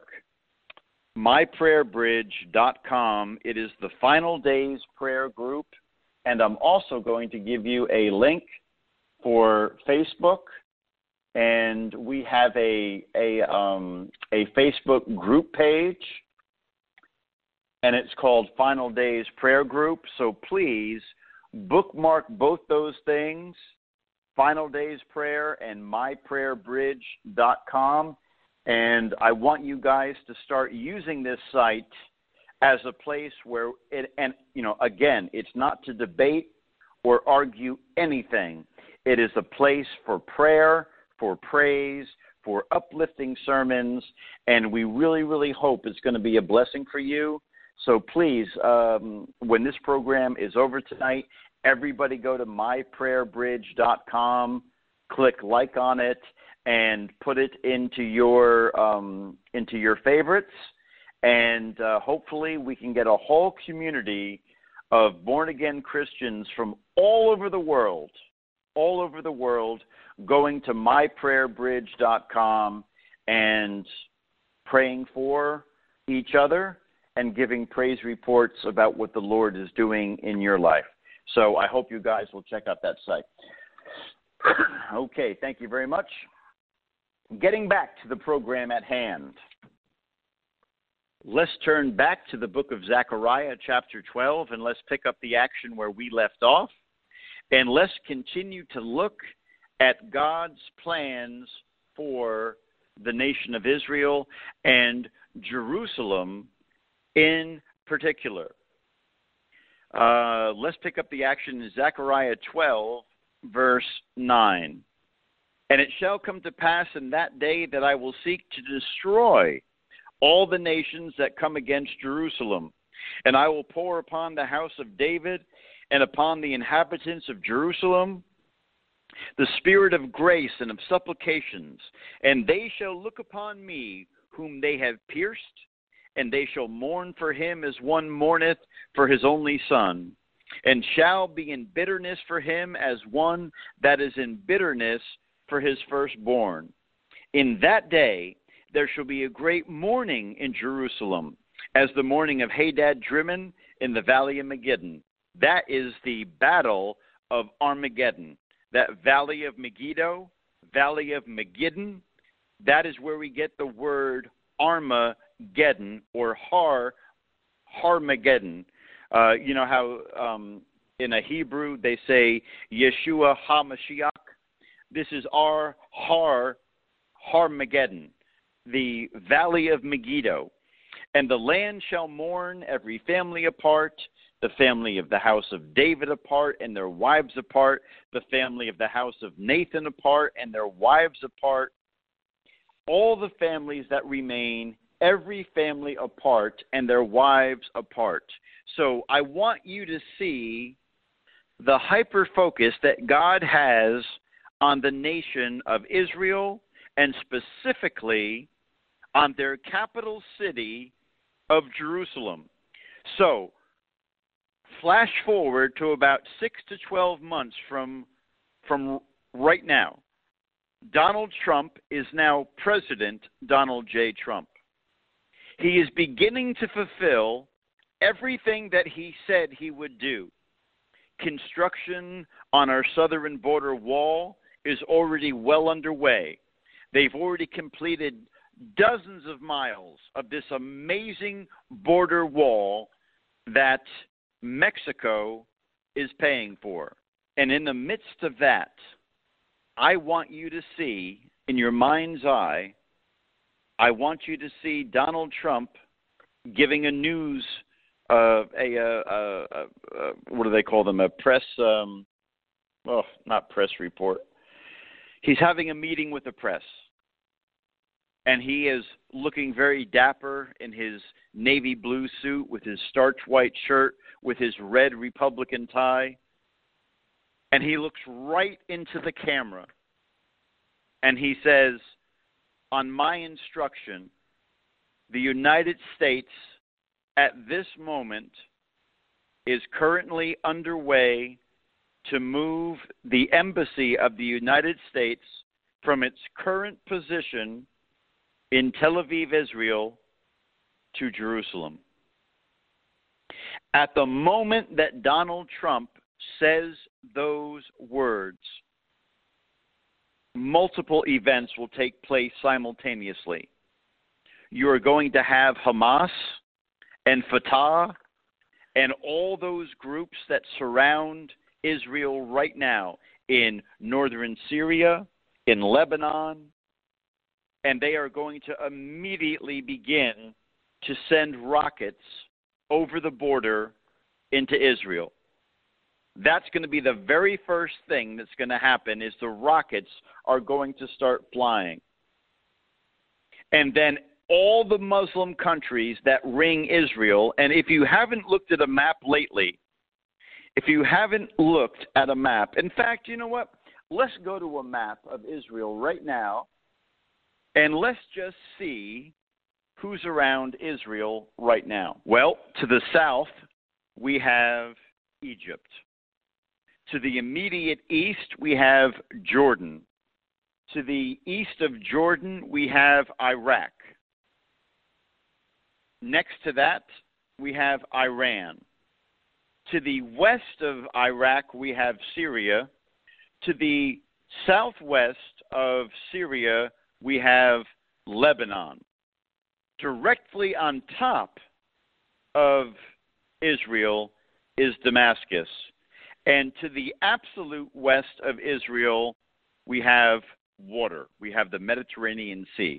myprayerbridge.com. It is the Final Days Prayer Group. And I'm also going to give you a link for Facebook. And we have a Facebook group page, and it's called Final Days Prayer Group. So please bookmark both those things, Final Days Prayer and myprayerbridge.com. And I want you guys to start using this site as a place where again, it's not to debate or argue anything. It is a place for prayer, for praise, for uplifting sermons, and we really, really hope it's going to be a blessing for you. So please, when this program is over tonight, everybody go to myprayerbridge.com, click like on it, and put it into your favorites, and hopefully we can get a whole community of born-again Christians from all over the world, going to myprayerbridge.com and praying for each other, and giving praise reports about what the Lord is doing in your life. So I hope you guys will check out that site. Okay, thank you very much. Getting back to the program at hand. Let's turn back to the book of Zechariah, chapter 12, and let's pick up the action where we left off. And let's continue to look at God's plans for the nation of Israel and Jerusalem in particular. Let's pick up the action in Zechariah 12, verse 9. And it shall come to pass in that day that I will seek to destroy all the nations that come against Jerusalem. And I will pour upon the house of David and upon the inhabitants of Jerusalem the spirit of grace and of supplications. And they shall look upon me whom they have pierced, and they shall mourn for him as one mourneth for his only son, and shall be in bitterness for him as one that is in bitterness for his firstborn. In that day there shall be a great mourning in Jerusalem, as the mourning of Hadad-Drimmon in the valley of Megiddon. That is the battle of Armageddon. That valley of Megiddo, valley of Megiddon, that is where we get the word Armageddon or Harmageddon. You know how in a Hebrew they say Yeshua HaMashiach. This is our Harmageddon, the valley of Megiddo. And the land shall mourn, every family apart, the family of the house of David apart and their wives apart, the family of the house of Nathan apart and their wives apart, all the families that remain, every family apart and their wives apart. So I want you to see the hyper-focus that God has on the nation of Israel and specifically on their capital city of Jerusalem. So flash forward to about 6 to 12 months from right now. Donald Trump is now President Donald J. Trump. He is beginning to fulfill everything that he said he would do. Construction on our southern border wall is already well underway. They've already completed dozens of miles of this amazing border wall that Mexico is paying for. And in the midst of that, I want you to see, in your mind's eye, I want you to see Donald Trump giving a news, what do they call them, a press, not press report. He's having a meeting with the press. And he is looking very dapper in his navy blue suit with his starch white shirt, with his red Republican tie. And he looks right into the camera. And he says, on my instruction, the United States at this moment is currently underway to move the embassy of the United States from its current position in Tel Aviv, Israel, to Jerusalem. At the moment that Donald Trump says those words, multiple events will take place simultaneously. You are going to have Hamas and Fatah and all those groups that surround Israel right now in northern Syria, in Lebanon, and they are going to immediately begin to send rockets over the border into Israel. That's going to be the very first thing that's going to happen, is the rockets are going to start flying. And then all the Muslim countries that ring Israel, and if you haven't looked at a map lately, in fact, you know what? Let's go to a map of Israel right now, and let's just see who's around Israel right now. Well, to the south, we have Egypt. To the immediate east, we have Jordan. To the east of Jordan, we have Iraq. Next to that, we have Iran. To the west of Iraq, we have Syria. To the southwest of Syria, we have Lebanon. Directly on top of Israel is Damascus. And to the absolute west of Israel, we have water. We have the Mediterranean Sea.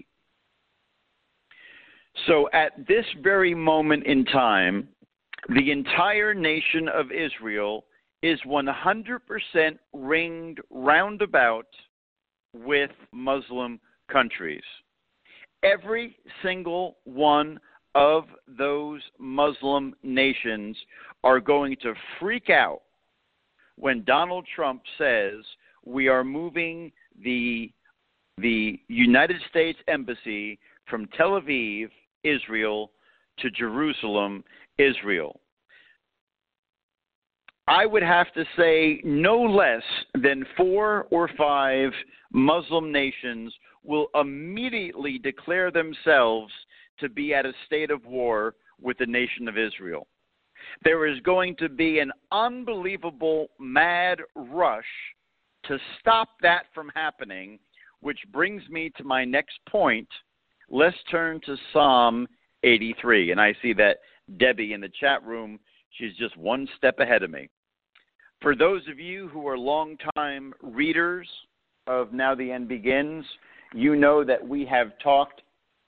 So at this very moment in time, the entire nation of Israel is 100% ringed roundabout with Muslim countries. Every single one of those Muslim nations are going to freak out when Donald Trump says we are moving the United States Embassy from Tel Aviv, Israel, to Jerusalem, Israel. I would have to say no less than 4 or 5 Muslim nations will immediately declare themselves to be at a state of war with the nation of Israel. There is going to be an unbelievable mad rush to stop that from happening, which brings me to my next point. Let's turn to Psalm 83. And I see that Debbie in the chat room, she's just one step ahead of me. For those of you who are longtime readers of Now the End Begins, you know that we have talked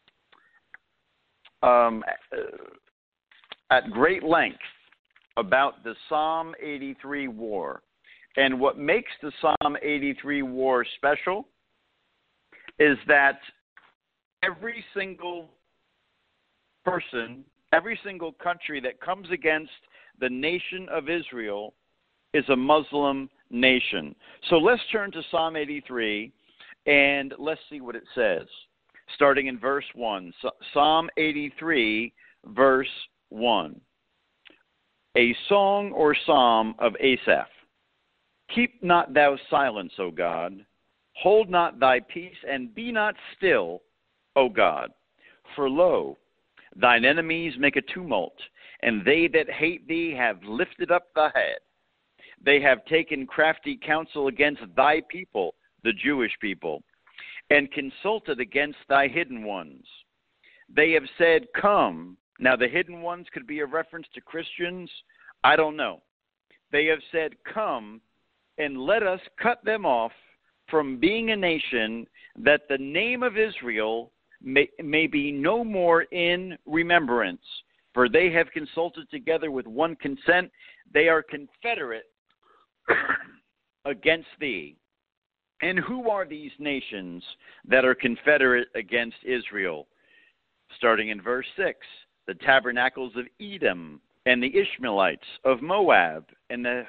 at great length about the Psalm 83 war. And what makes the Psalm 83 war special is that every single person, every single country that comes against the nation of Israel is a Muslim nation. So let's turn to Psalm 83 and let's see what it says. Starting in verse 1. Psalm 83, verse 1. A song or psalm of Asaph. Keep not thou silence, O God. Hold not thy peace, and be not still, O God. For lo, thine enemies make a tumult, and they that hate thee have lifted up the head. They have taken crafty counsel against thy people, the Jewish people, and consulted against thy hidden ones. They have said, come. Now, the hidden ones could be a reference to Christians. I don't know. They have said, come, and let us cut them off from being a nation, that the name of Israel may be no more in remembrance. For they have consulted together with one consent. They are confederate against thee. And who are these nations that are confederate against Israel? Starting in verse 6, the tabernacles of Edom, and the Ishmaelites of Moab, and the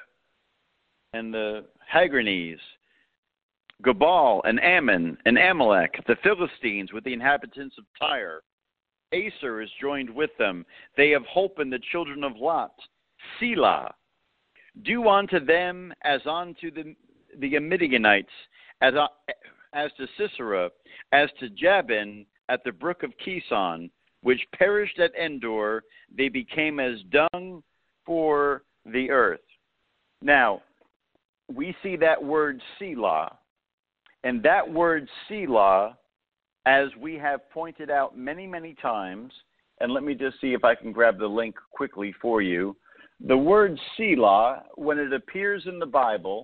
Hagrinees, Gabal and Ammon and Amalek, the Philistines with the inhabitants of Tyre. Aser is joined with them. They have holpen the children of Lot. Selah. Do unto them as unto the Midianites, as to Sisera, as to Jabin at the brook of Kison, which perished at Endor. They became as dung for the earth. Now, we see that word Selah. And that word Selah, as we have pointed out many, many times, and let me just see if I can grab the link quickly for you. The word Selah, when it appears in the Bible,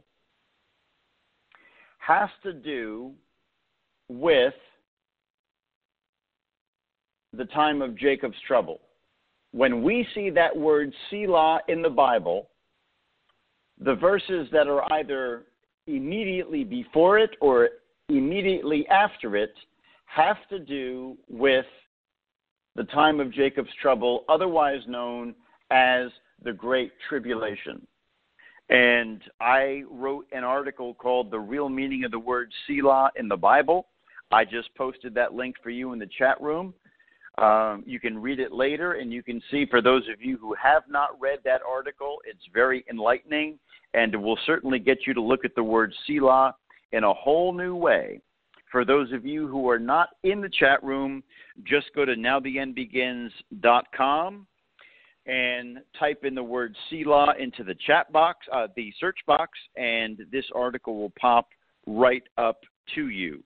has to do with the time of Jacob's trouble. When we see that word Selah in the Bible, the verses that are either immediately before it or immediately after it have to do with the time of Jacob's trouble, otherwise known as the Great Tribulation. And I wrote an article called The Real Meaning of the Word Selah in the Bible. I just posted that link for you in the chat room. You can read it later, and you can see, for those of you who have not read that article, it's very enlightening, and it will certainly get you to look at the word Selah in a whole new way. For those of you who are not in the chat room, just go to nowtheendbegins.com and type in the word Selah into the chat box, the search box, and this article will pop right up to you.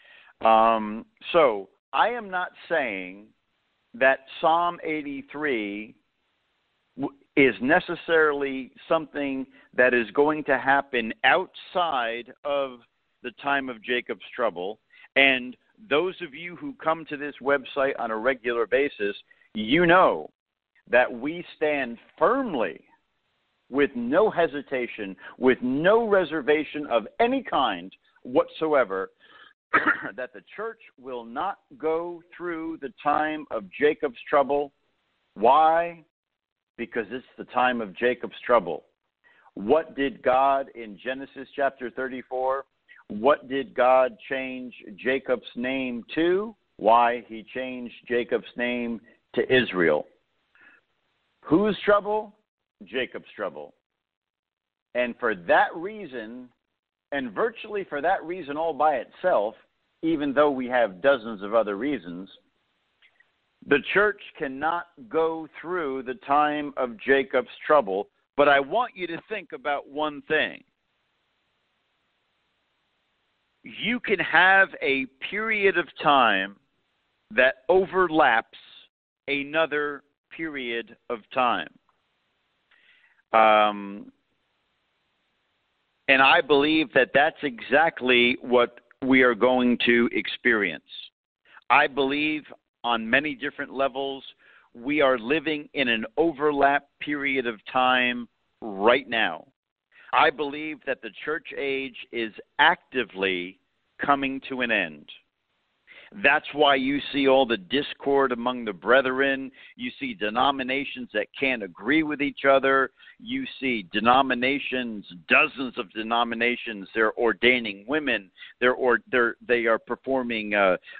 So I am not saying that Psalm 83 is necessarily something that is going to happen outside of the time of Jacob's trouble. And those of you who come to this website on a regular basis, you know that we stand firmly, with no hesitation, with no reservation of any kind whatsoever, that the church will not go through the time of Jacob's trouble. Why? Because it's the time of Jacob's trouble. What did God in Genesis chapter 34? What did God change Jacob's name to? Why? He changed Jacob's name to Israel. Whose trouble? Jacob's trouble. And for that reason, and virtually for that reason all by itself, even though we have dozens of other reasons, the church cannot go through the time of Jacob's trouble. But I want you to think about one thing. You can have a period of time that overlaps another period of time. And I believe that that's exactly what we are going to experience. I believe on many different levels, we are living in an overlap period of time right now. I believe that the church age is actively coming to an end. That's why you see all the discord among the brethren. You see denominations that can't agree with each other. You see denominations, dozens of denominations, they're ordaining women. They are performing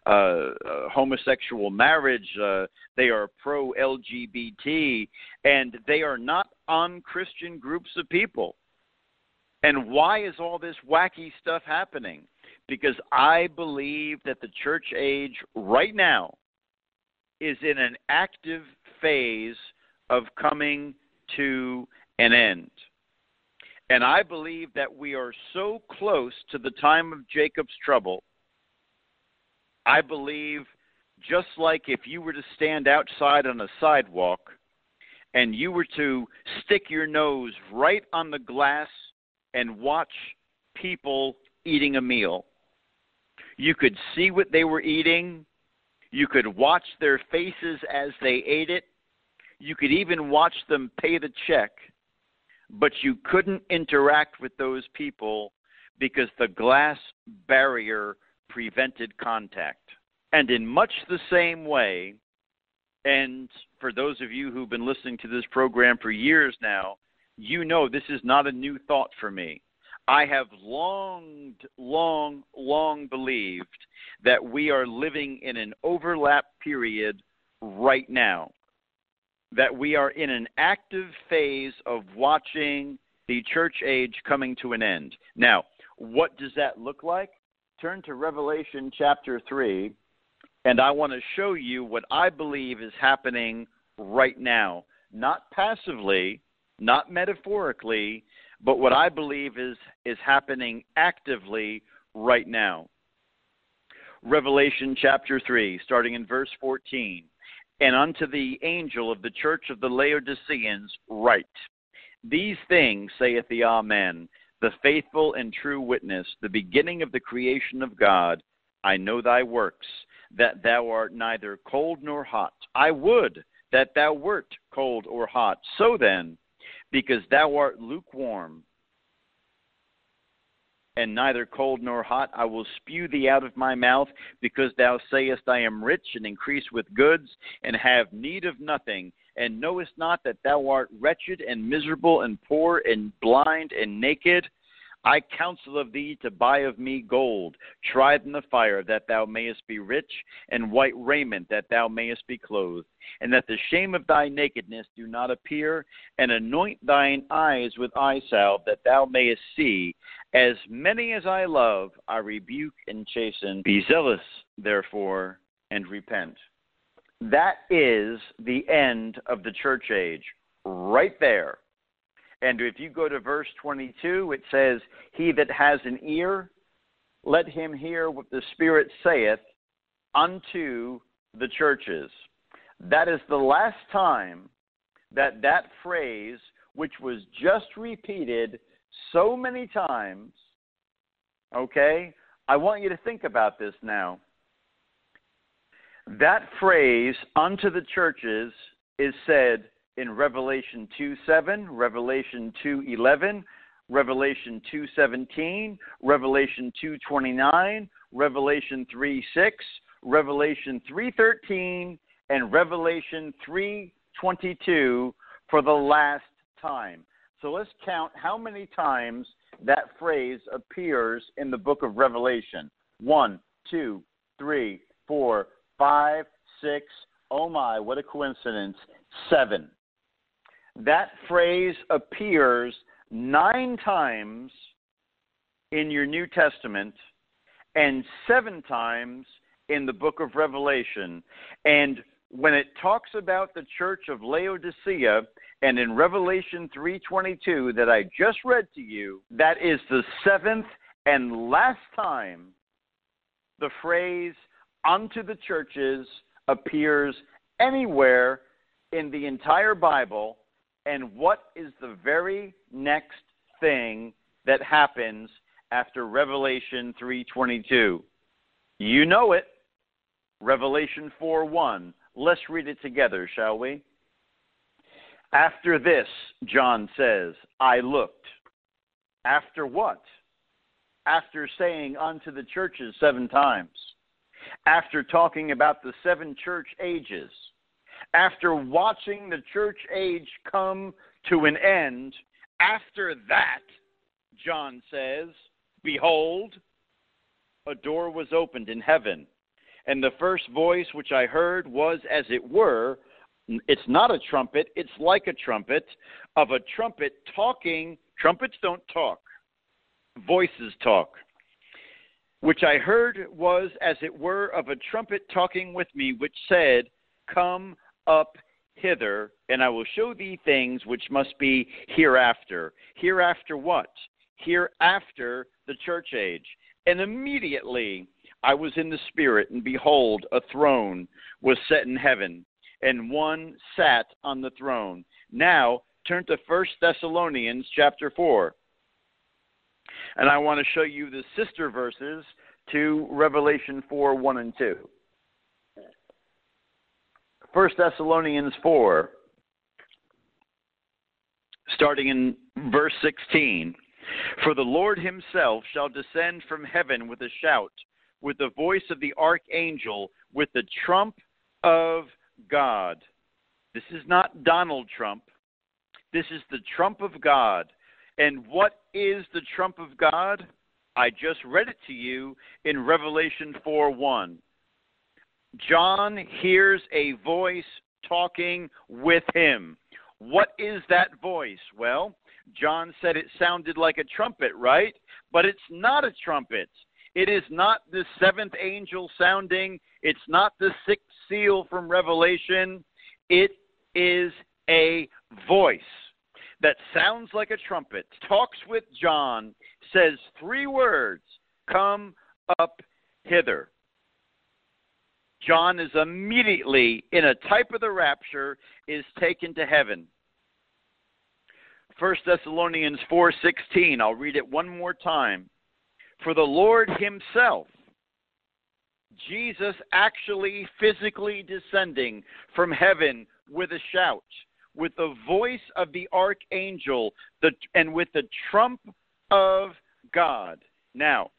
homosexual marriage. They are pro-LGBT. And they are not unchristian groups of people. And why is all this wacky stuff happening? Because I believe that the church age right now is in an active phase of coming to an end. And I believe that we are so close to the time of Jacob's trouble. I believe just like if you were to stand outside on a sidewalk and you were to stick your nose right on the glass and watch people eating a meal. You could see what they were eating. You could watch their faces as they ate it. You could even watch them pay the check. But you couldn't interact with those people because the glass barrier prevented contact. And in much the same way, and for those of you who've been listening to this program for years now, you know this is not a new thought for me. I have long believed that we are living in an overlap period right now, that we are in an active phase of watching the church age coming to an end. Now, what does that look like? Turn to Revelation chapter 3, and I want to show you what I believe is happening right now, not passively, not metaphorically, but what I believe is happening actively right now. Revelation chapter 3, starting in verse 14. And unto the angel of the church of the Laodiceans write, These things saith the Amen, the faithful and true witness, the beginning of the creation of God. I know thy works, that thou art neither cold nor hot. I would that thou wert cold or hot. So then, because thou art lukewarm, and neither cold nor hot, I will spew thee out of my mouth, because thou sayest, I am rich and increase with goods, and have need of nothing, and knowest not that thou art wretched and miserable and poor and blind and naked. I counsel of thee to buy of me gold, tried in the fire, that thou mayest be rich, and white raiment, that thou mayest be clothed, and that the shame of thy nakedness do not appear, and anoint thine eyes with eye salve, that thou mayest see. As many as I love, I rebuke and chasten. Be zealous, therefore, and repent. That is the end of the church age, right there. And if you go to verse 22, it says, he that has an ear, let him hear what the Spirit saith unto the churches. That is the last time that that phrase, which was just repeated so many times, okay, I want you to think about this now. That phrase, unto the churches, is said in Revelation 2:7, Revelation 2:11, Revelation 2:17, Revelation 2:29, Revelation 3:6, Revelation 3:13, and Revelation 3:22 for the last time. So let's count how many times that phrase appears in the book of Revelation. 1, 2, 3, 4, 5, 6, oh my, what a coincidence, 7. That phrase appears 9 times in your New Testament and 7 times in the book of Revelation. And when it talks about the church of Laodicea, and in Revelation 3:22 that I just read to you, that is the 7th and last time the phrase unto the churches appears anywhere in the entire Bible. And what is the very next thing that happens after Revelation 3:22? You know it. Revelation 4:1. Let's read it together, shall we? After this, John says, I looked. After what? After saying unto the churches 7 times. After talking about the 7 church ages. After watching the church age come to an end, after that, John says, behold, a door was opened in heaven, and the first voice which I heard was as it were, it's not a trumpet, it's like a trumpet, of a trumpet talking. Trumpets don't talk, voices talk. Which I heard was as it were of a trumpet talking with me, which said, come up hither, and I will show thee things which must be hereafter. Hereafter what? Hereafter the church age. And immediately I was in the Spirit, and behold, a throne was set in heaven, and one sat on the throne. Now, turn to 1 Thessalonians chapter 4. And I want to show you the sister verses to Revelation 4:1 and 2. 1 Thessalonians 4, starting in verse 16. For the Lord himself shall descend from heaven with a shout, with the voice of the archangel, with the trump of God. This is not Donald Trump. This is the trump of God. And what is the trump of God? I just read it to you in Revelation 4:1. John hears a voice talking with him. What is that voice? Well, John said it sounded like a trumpet, right? But it's not a trumpet. It is not the 7th angel sounding. It's not the 6th seal from Revelation. It is a voice that sounds like a trumpet, talks with John, says 3 words, come up hither. John is immediately, in a type of the rapture, is taken to heaven. 1 Thessalonians 4:16, I'll read it one more time. For the Lord himself, Jesus actually physically descending from heaven with a shout, with the voice of the archangel, and with the trump of God. Now,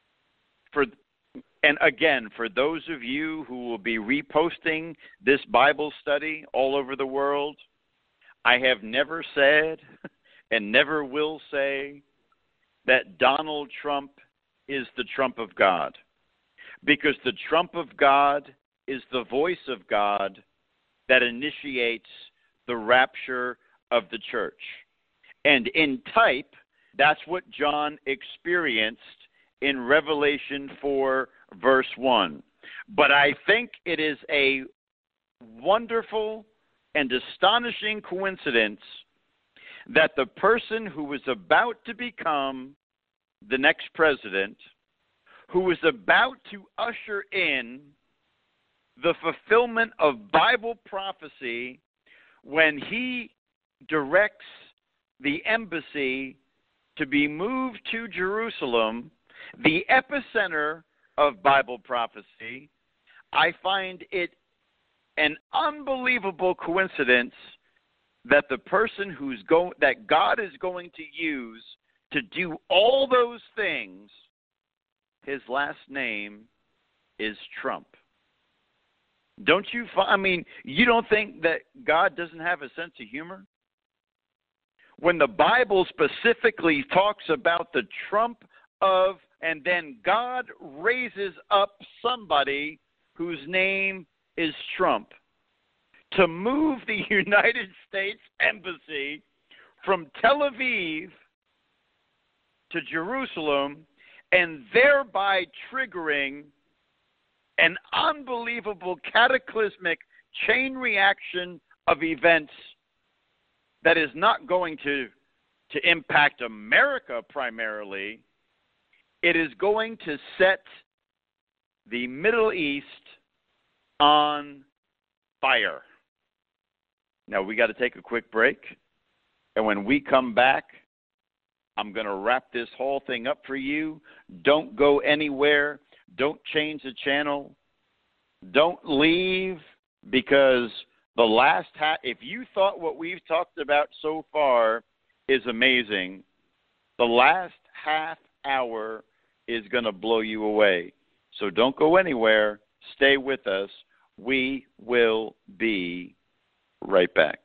and again, for those of you who will be reposting this Bible study all over the world, I have never said and never will say that Donald Trump is the trump of God, because the trump of God is the voice of God that initiates the rapture of the church. And in type, that's what John experienced in Revelation 4, verse 1. But I think it is a wonderful and astonishing coincidence that the person who was about to become the next president, who was about to usher in the fulfillment of Bible prophecy when he directs the embassy to be moved to Jerusalem, the epicenter of Bible prophecy, I find it an unbelievable coincidence that the person that God is going to use to do all those things, his last name is Trump. Don't you you don't think that God doesn't have a sense of humor? When the Bible specifically talks about the trump of, and then God raises up somebody whose name is Trump to move the United States Embassy from Tel Aviv to Jerusalem, and thereby triggering an unbelievable cataclysmic chain reaction of events that is not going to impact America primarily. It is going to set the Middle East on fire. Now, we got to take a quick break. And when we come back, I'm going to wrap this whole thing up for you. Don't go anywhere. Don't change the channel. Don't leave, because the last if you thought what we've talked about so far is amazing, the last half hour is going to blow you away. So don't go anywhere. Stay with us. We will be right back.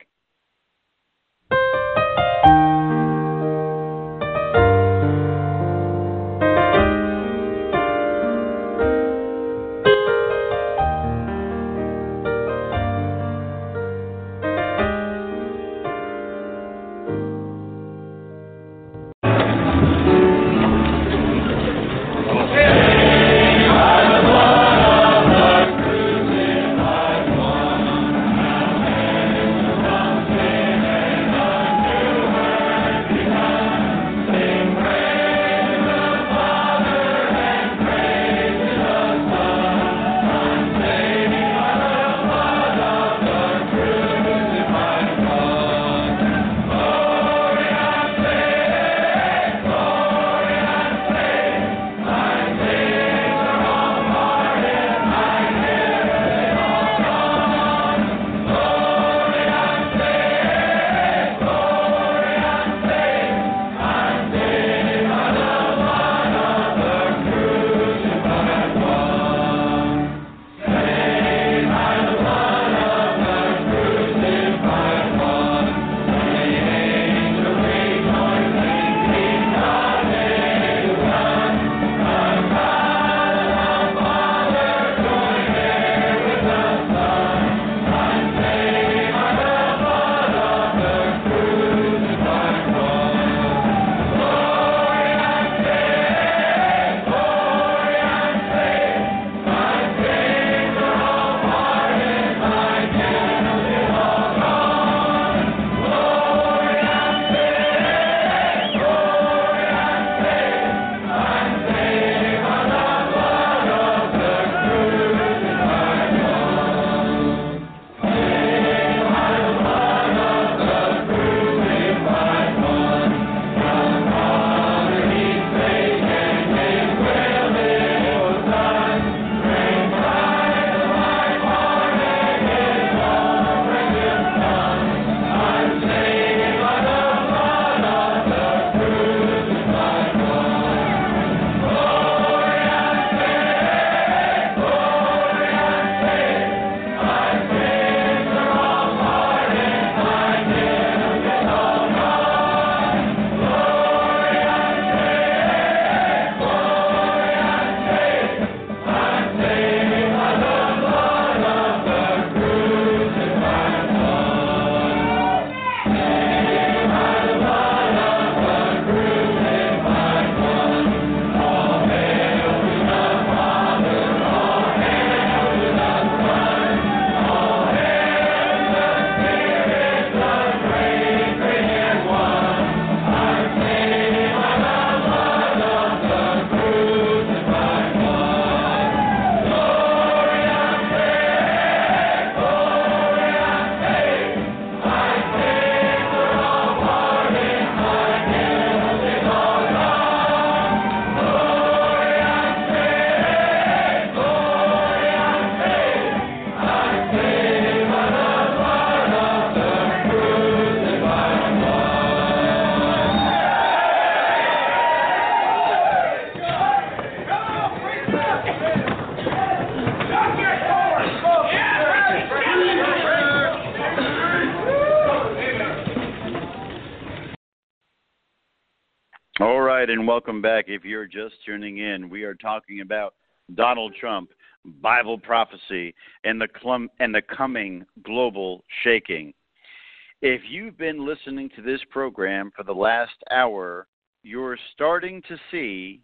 right, and welcome back. If you're just tuning in, we are talking about Donald Trump, Bible prophecy, and the coming global shaking. If you've been listening to this program for the last hour, you're starting to see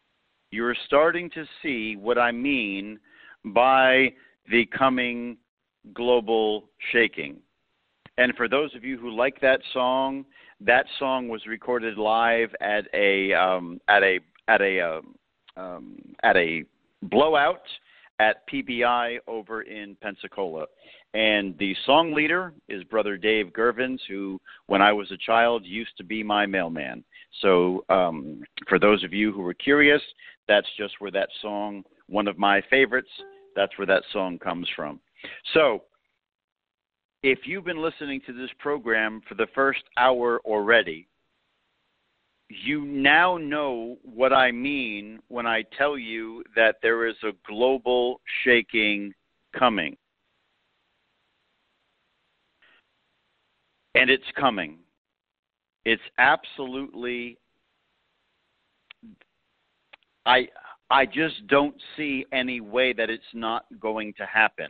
what I mean by the coming global shaking. And for those of you who like that song was recorded live at a blowout at PBI over in Pensacola. And the song leader is Brother Dave Gervins, who, when I was a child, used to be my mailman. So for those of you who were curious, that's just where that song, one of my favorites, that's where that song comes from. So if you've been listening to this program for the first hour already, you now know what I mean when I tell you that there is a global shaking coming. And it's coming. It's absolutely, I just don't see any way that it's not going to happen.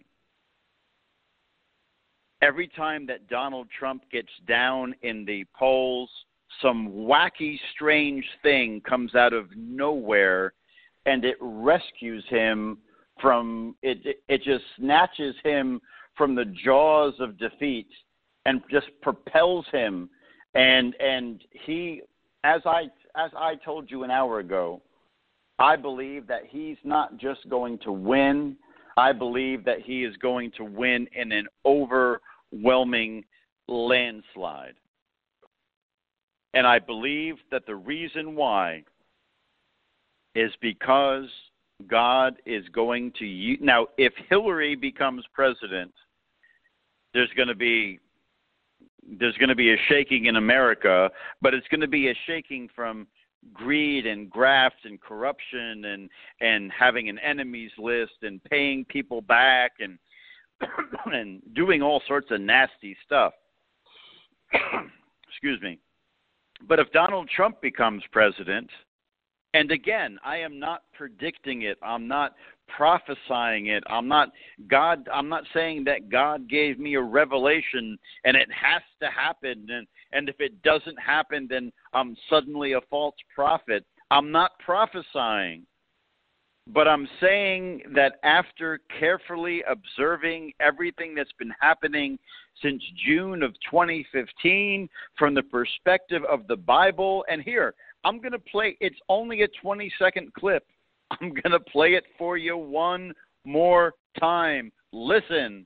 Every time that Donald Trump gets down in the polls, some wacky, strange thing comes out of nowhere, and it rescues him from it. It just snatches him from the jaws of defeat and just propels him. And he, as I told you an hour ago, I believe that he's not just going to win. I believe that he is going to win in an overwhelming landslide. And I believe that the reason why is because God is going to use. Now, if Hillary becomes president, there's going to be a shaking in America, but it's going to be a shaking from greed and graft and corruption and having an enemies list and paying people back and and doing all sorts of nasty stuff. Excuse me. But if Donald Trump becomes president, and again, I am not predicting it, I'm not prophesying it, I'm not saying that God gave me a revelation and it has to happen, and if it doesn't happen, then I'm suddenly a false prophet. I'm not prophesying. But I'm saying that after carefully observing everything that's been happening since June of 2015 from the perspective of the Bible, and here, I'm going to play, it's only a 20-second clip. I'm going to play it for you one more time. Listen.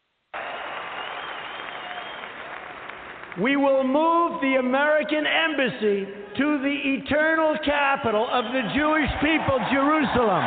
We will move the American embassy to the eternal capital of the Jewish people, Jerusalem.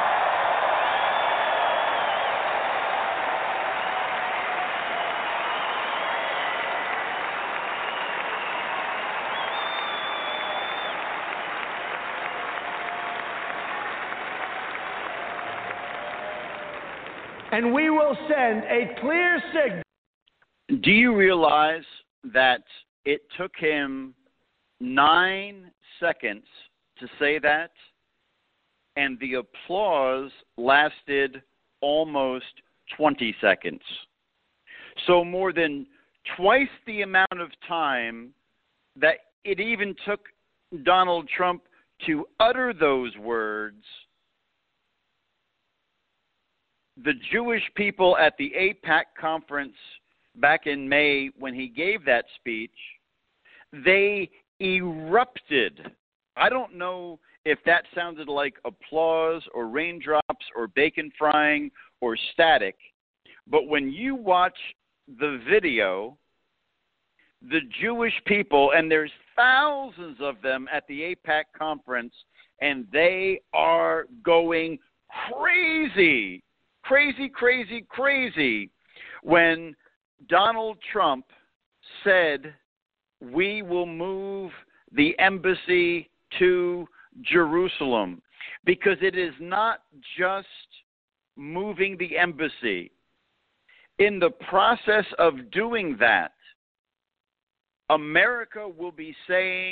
And we will send a clear signal. Do you realize that it took him 9 seconds to say that, and the applause lasted almost 20 seconds? So more than twice the amount of time that it even took Donald Trump to utter those words, the Jewish people at the AIPAC conference back in May, when he gave that speech, they erupted. I don't know if that sounded like applause or raindrops or bacon frying or static, but when you watch the video, the Jewish people, and there's thousands of them at the AIPAC conference, and they are going crazy, crazy, crazy, crazy when Donald Trump said, we will move the embassy to Jerusalem, because it is not just moving the embassy. In the process of doing that, America will be saying,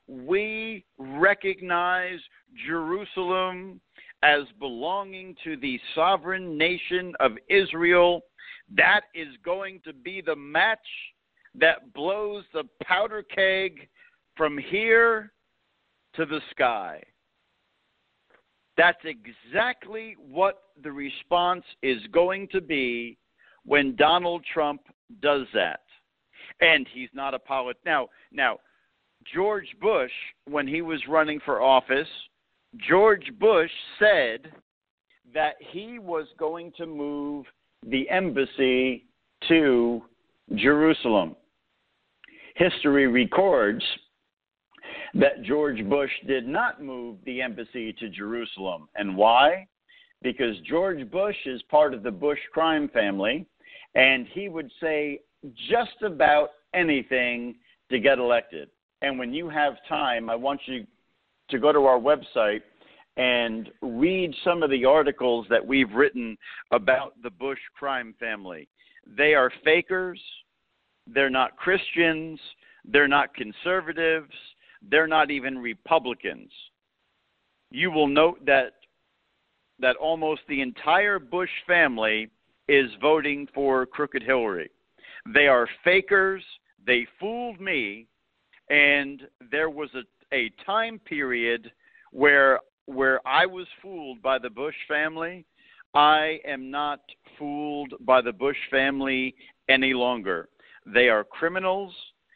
we recognize Jerusalem as belonging to the sovereign nation of Israel, that is going to be the match that blows the powder keg from here to the sky. That's exactly what the response is going to be when Donald Trump does that. And he's not a politician. Now, George Bush, when he was running for office, George Bush said that he was going to move the embassy to Jerusalem. History records that George Bush did not move the embassy to Jerusalem. And why? Because George Bush is part of the Bush crime family, and he would say just about anything to get elected. And when you have time, I want you to go to our website and read some of the articles that we've written about the Bush crime family. They are fakers. They're not Christians. They're not conservatives. They're not even Republicans. You will note that almost the entire Bush family is voting for crooked Hillary. They are fakers. They fooled me. And there was a time period where I was fooled by the Bush family. I am not fooled by the Bush family any longer. They are criminals.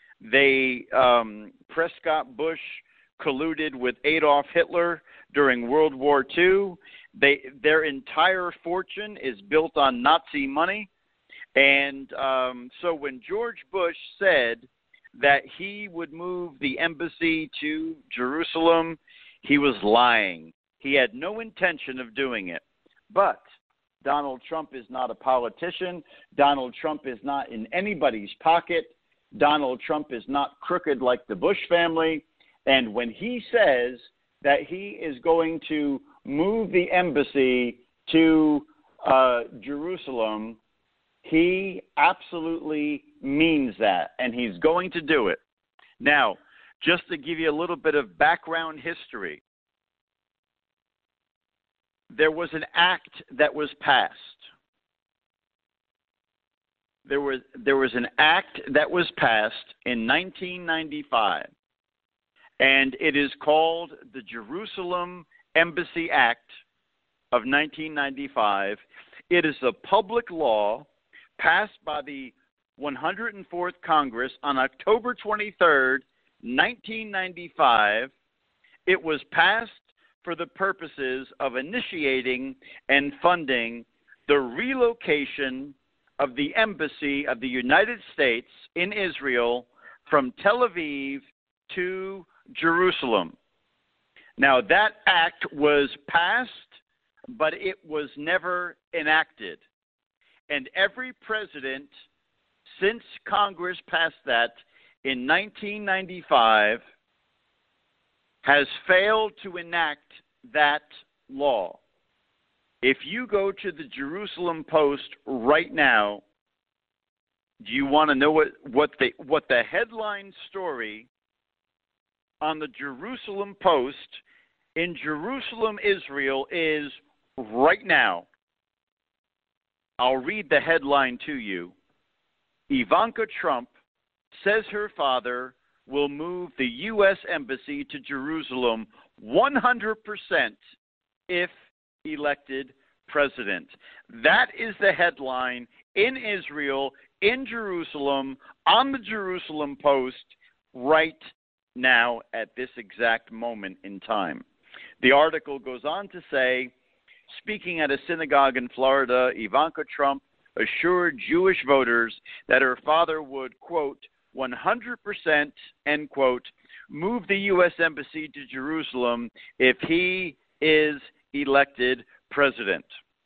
Prescott Bush colluded with Adolf Hitler during World War II. Their entire fortune is built on Nazi money. And so when George Bush said that he would move the embassy to Jerusalem, he was lying. He had no intention of doing it. But Donald Trump is not a politician. Donald Trump is not in anybody's pocket. Donald Trump is not crooked like the Bush family. And when he says that he is going to move the embassy to Jerusalem, he absolutely means that, and he's going to do it. Now, just to give you a little bit of background history, there was an act that was passed. There was an act that was passed in 1995, and it is called the Jerusalem Embassy Act of 1995. It is a public law passed by the 104th Congress on October 23rd, 1995. It was passed for the purposes of initiating and funding the relocation of the embassy of the United States in Israel from Tel Aviv to Jerusalem. Now, that act was passed, but it was never enacted. And every president since Congress passed that in 1995 has failed to enact that law. If you go to the Jerusalem Post right now, do you want to know what the headline story on the Jerusalem Post in Jerusalem, Israel is right now? I'll read the headline to you. Ivanka Trump says her father will move the U.S. Embassy to Jerusalem 100% if elected president. That is the headline in Israel, in Jerusalem, on the Jerusalem Post right now at this exact moment in time. The article goes on to say, speaking at a synagogue in Florida, Ivanka Trump assured Jewish voters that her father would, quote, 100%, end quote, move the U.S. Embassy to Jerusalem if he is elected president.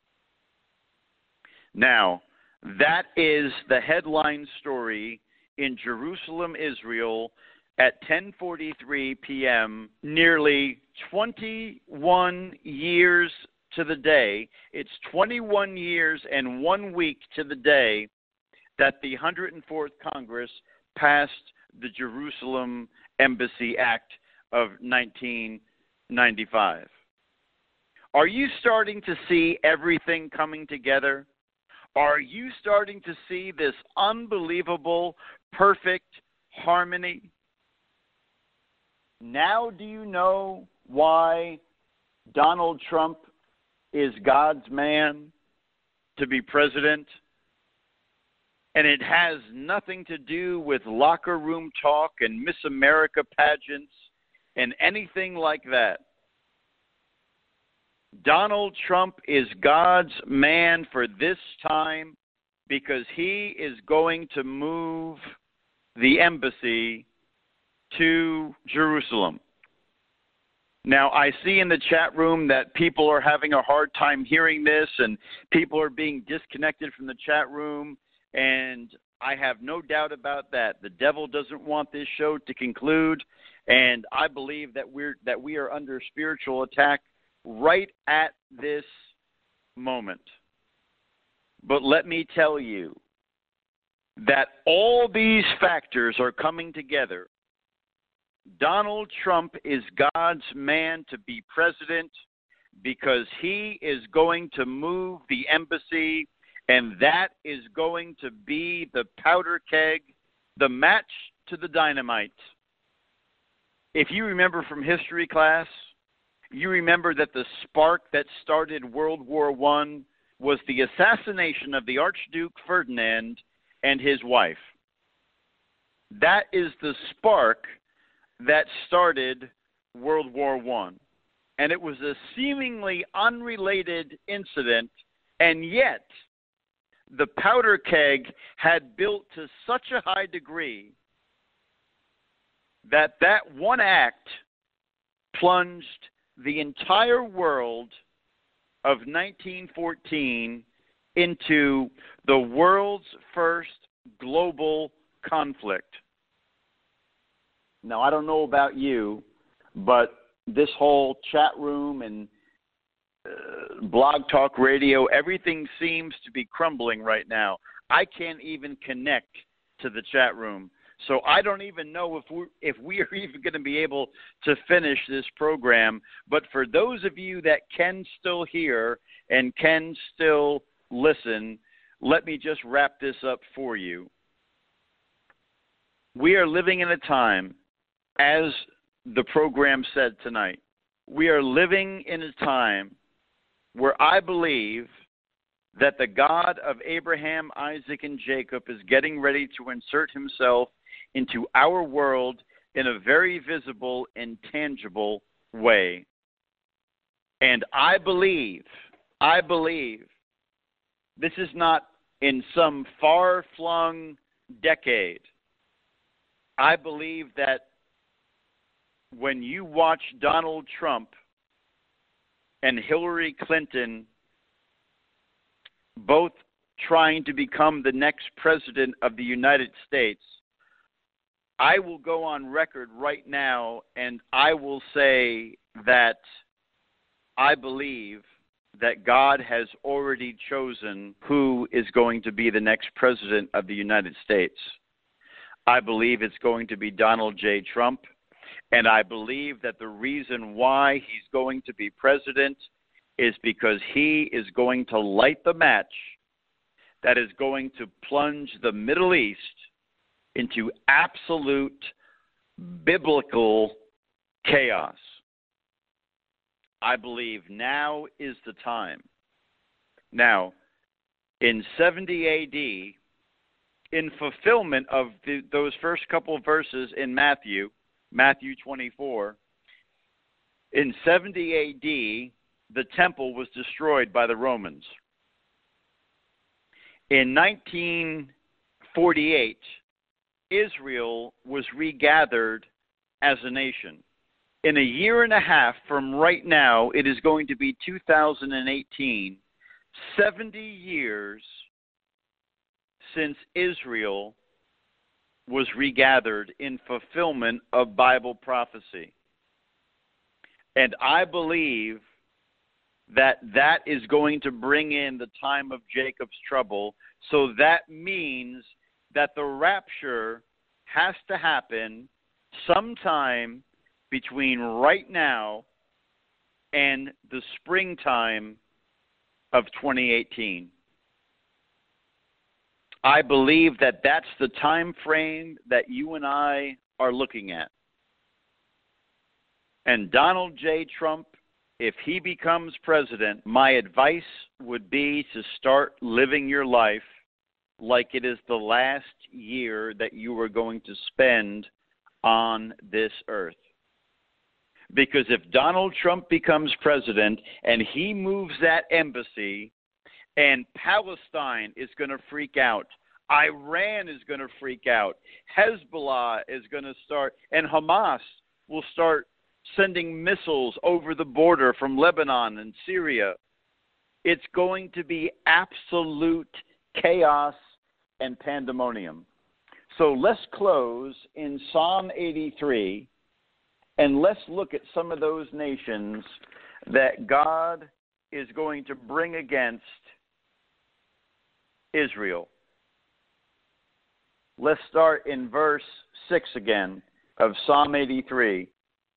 Now, that is the headline story in Jerusalem, Israel at 10:43 p.m., nearly 21 years to the day. It's 21 years and 1 week to the day that the 104th Congress passed the Jerusalem Embassy Act of 1995. Are you starting to see everything coming together? Are you starting to see this unbelievable, perfect harmony? Now do you know why Donald Trump is God's man to be president? And it has nothing to do with locker room talk and Miss America pageants and anything like that. Donald Trump is God's man for this time because he is going to move the embassy to Jerusalem. Now, I see in the chat room that people are having a hard time hearing this and people are being disconnected from the chat room, and I have no doubt about that. The devil doesn't want this show to conclude, and I believe that we are under spiritual attack right at this moment. But let me tell you that all these factors are coming together. Donald Trump is God's man to be president because he is going to move the embassy, and that is going to be the powder keg, the match to the dynamite. If you remember from history class, you remember that the spark that started World War I was the assassination of the Archduke Ferdinand and his wife. That is the spark that started World War I. And it was a seemingly unrelated incident, and yet the powder keg had built to such a high degree that one act plunged the entire world of 1914 into the world's first global conflict. Now, I don't know about you, but this whole chat room and blog talk radio, everything seems to be crumbling right now. I can't even connect to the chat room. So I don't even know if we are even going to be able to finish this program. But for those of you that can still hear and can still listen, let me just wrap this up for you. We are living in a time, as the program said tonight, we are living in a time where I believe that the God of Abraham, Isaac, and Jacob is getting ready to insert himself into our world in a very visible and tangible way. And I believe this is not in some far-flung decade. I believe that when you watch Donald Trump and Hillary Clinton both trying to become the next president of the United States, I will go on record right now and I will say that I believe that God has already chosen who is going to be the next president of the United States. I believe it's going to be Donald J. Trump, and I believe that the reason why he's going to be president is because he is going to light the match that is going to plunge the Middle East into absolute biblical chaos. I believe now is the time. Now, in 70 A.D., in fulfillment of those first couple of verses in Matthew 24, in 70 A.D., the temple was destroyed by the Romans. In 1948, Israel was regathered as a nation. In a year and a half from right now, it is going to be 2018, 70 years since Israel was regathered in fulfillment of Bible prophecy. And I believe that is going to bring in the time of Jacob's trouble. So that means that the rapture has to happen sometime between right now and the springtime of 2018. I believe that that's the time frame that you and I are looking at. And Donald J. Trump, if he becomes president, my advice would be to start living your life like it is the last year that you are going to spend on this earth. Because if Donald Trump becomes president and he moves that embassy, and Palestine is going to freak out, Iran is going to freak out, Hezbollah is going to start, and Hamas will start sending missiles over the border from Lebanon and Syria. It's going to be absolute chaos and pandemonium. So let's close in Psalm 83, and let's look at some of those nations that God is going to bring against Israel. Let's start in verse 6 again of Psalm 83.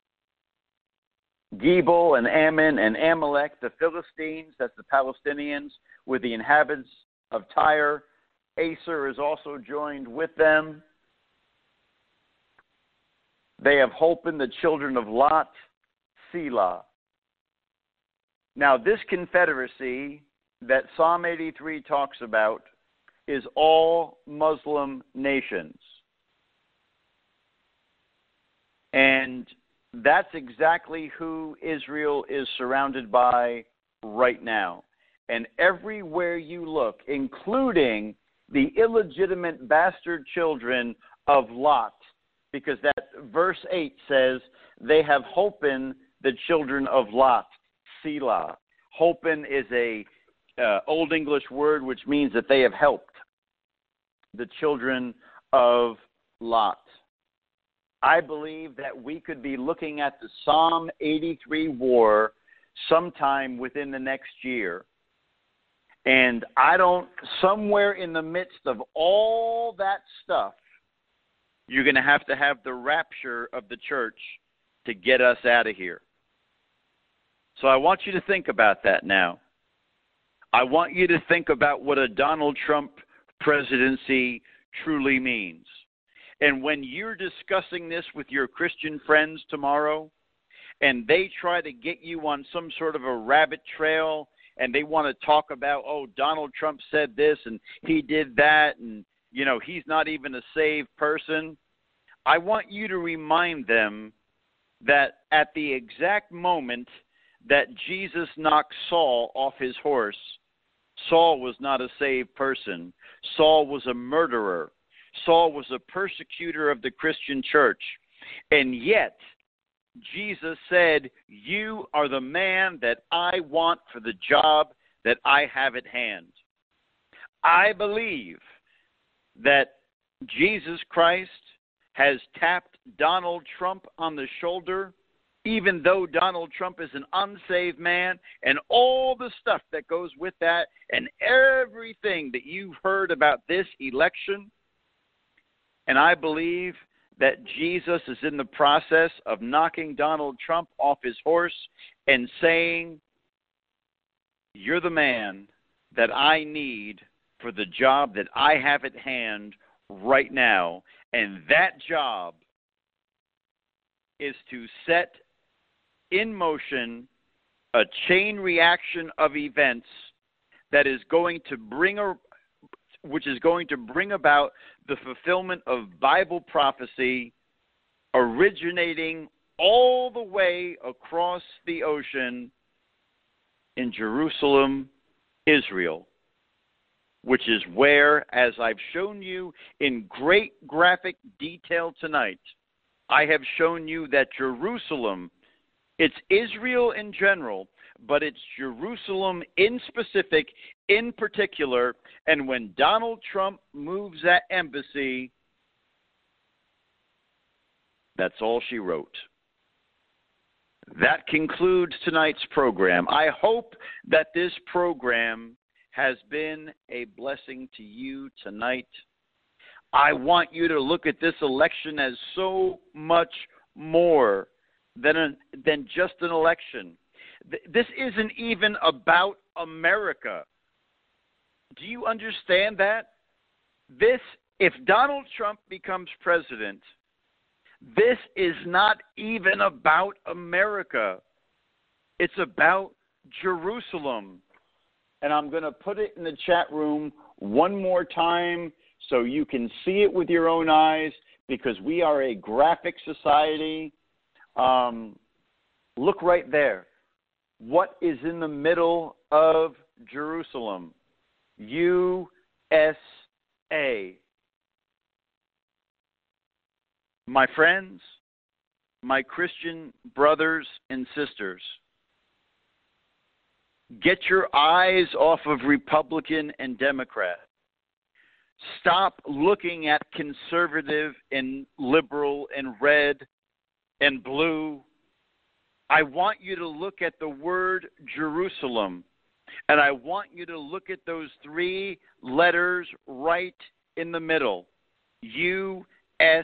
Gebal and Ammon and Amalek, the Philistines, that's the Palestinians, with the inhabitants of Tyre. Aser is also joined with them. They have holpen the children of Lot, Selah. Now, this confederacy that Psalm 83 talks about is all Muslim nations. And that's exactly who Israel is surrounded by right now. And everywhere you look, including the illegitimate bastard children of Lot, because that verse 8 says, they have holpen the children of Lot, Selah. Holpen is a Old English word which means that they have helped the children of Lot. I believe that we could be looking at the Psalm 83 war sometime within the next year. And somewhere in the midst of all that stuff, you're going to have the rapture of the church to get us out of here. So I want you to think about that now. I want you to think about what a Donald Trump presidency truly means. And when you're discussing this with your Christian friends tomorrow, and they try to get you on some sort of a rabbit trail, and they want to talk about, Donald Trump said this, and he did that, and, he's not even a saved person, I want you to remind them that at the exact moment that Jesus knocked Saul off his horse, Saul was not a saved person. Saul was a murderer. Saul was a persecutor of the Christian church. And yet, Jesus said, you are the man that I want for the job that I have at hand. I believe that Jesus Christ has tapped Donald Trump on the shoulder, even though Donald Trump is an unsaved man, and all the stuff that goes with that, and everything that you've heard about this election. And I believe that Jesus is in the process of knocking Donald Trump off his horse and saying, you're the man that I need for the job that I have at hand right now. And that job is to set in motion a chain reaction of events that is going to bring about the fulfillment of Bible prophecy originating all the way across the ocean in Jerusalem, Israel, which is where, as I've shown you in great graphic detail tonight, I have shown you that Jerusalem, it's Israel in general, but it's Jerusalem in specific, in particular, and when Donald Trump moves that embassy, that's all she wrote. That concludes tonight's program. I hope that this program has been a blessing to you tonight. I want you to look at this election as so much more than just an election. This isn't even about America. Do you understand that? If Donald Trump becomes president, this is not even about America. It's about Jerusalem. And I'm going to put it in the chat room one more time so you can see it with your own eyes, because we are a graphic society. Look right there. What is in the middle of Jerusalem? USA. My friends, my Christian brothers and sisters, get your eyes off of Republican and Democrat. Stop looking at conservative and liberal and red and blue. I want you to look at the word Jerusalem, and I want you to look at those 3 letters right in the middle, USA.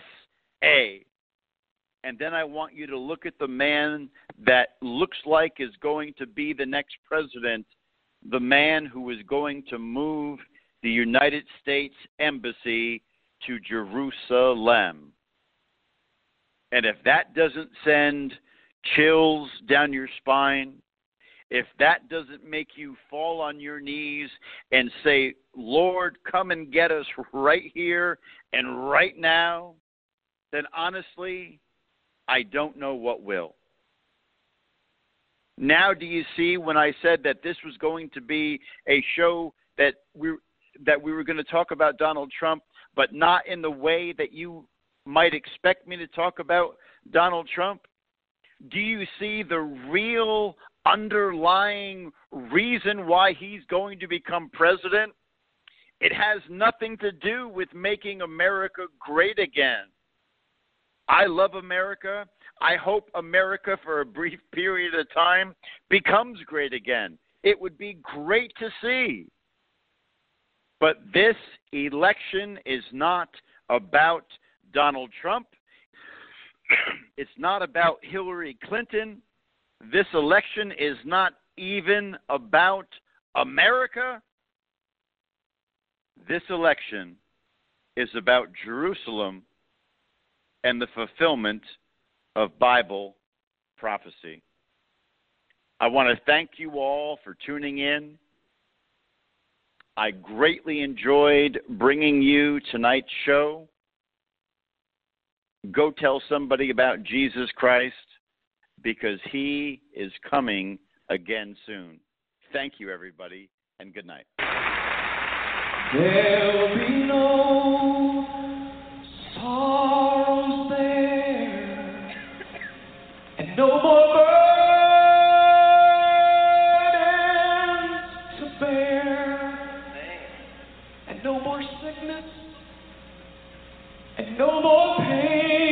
And then I want you to look at the man that looks like is going to be the next president, the man who is going to move the United States Embassy to Jerusalem. And if that doesn't send chills down your spine, if that doesn't make you fall on your knees and say, Lord, come and get us right here and right now, then honestly, I don't know what will. Now do you see when I said that this was going to be a show that we were going to talk about Donald Trump, but not in the way that you might expect me to talk about Donald Trump? Do you see the real underlying reason why he's going to become president? It has nothing to do with making America great again. I love America. I hope America, for a brief period of time, becomes great again. It would be great to see. But this election is not about Donald Trump. It's not about Hillary Clinton. This election is not even about America. This election is about Jerusalem and the fulfillment of Bible prophecy. I want to thank you all for tuning in. I greatly enjoyed bringing you tonight's show. Go tell somebody about Jesus Christ, because he is coming again soon. Thank you, everybody, and good night. There'll be no sorrows there, and no more burdens to bear, and no more sickness, and no more pain.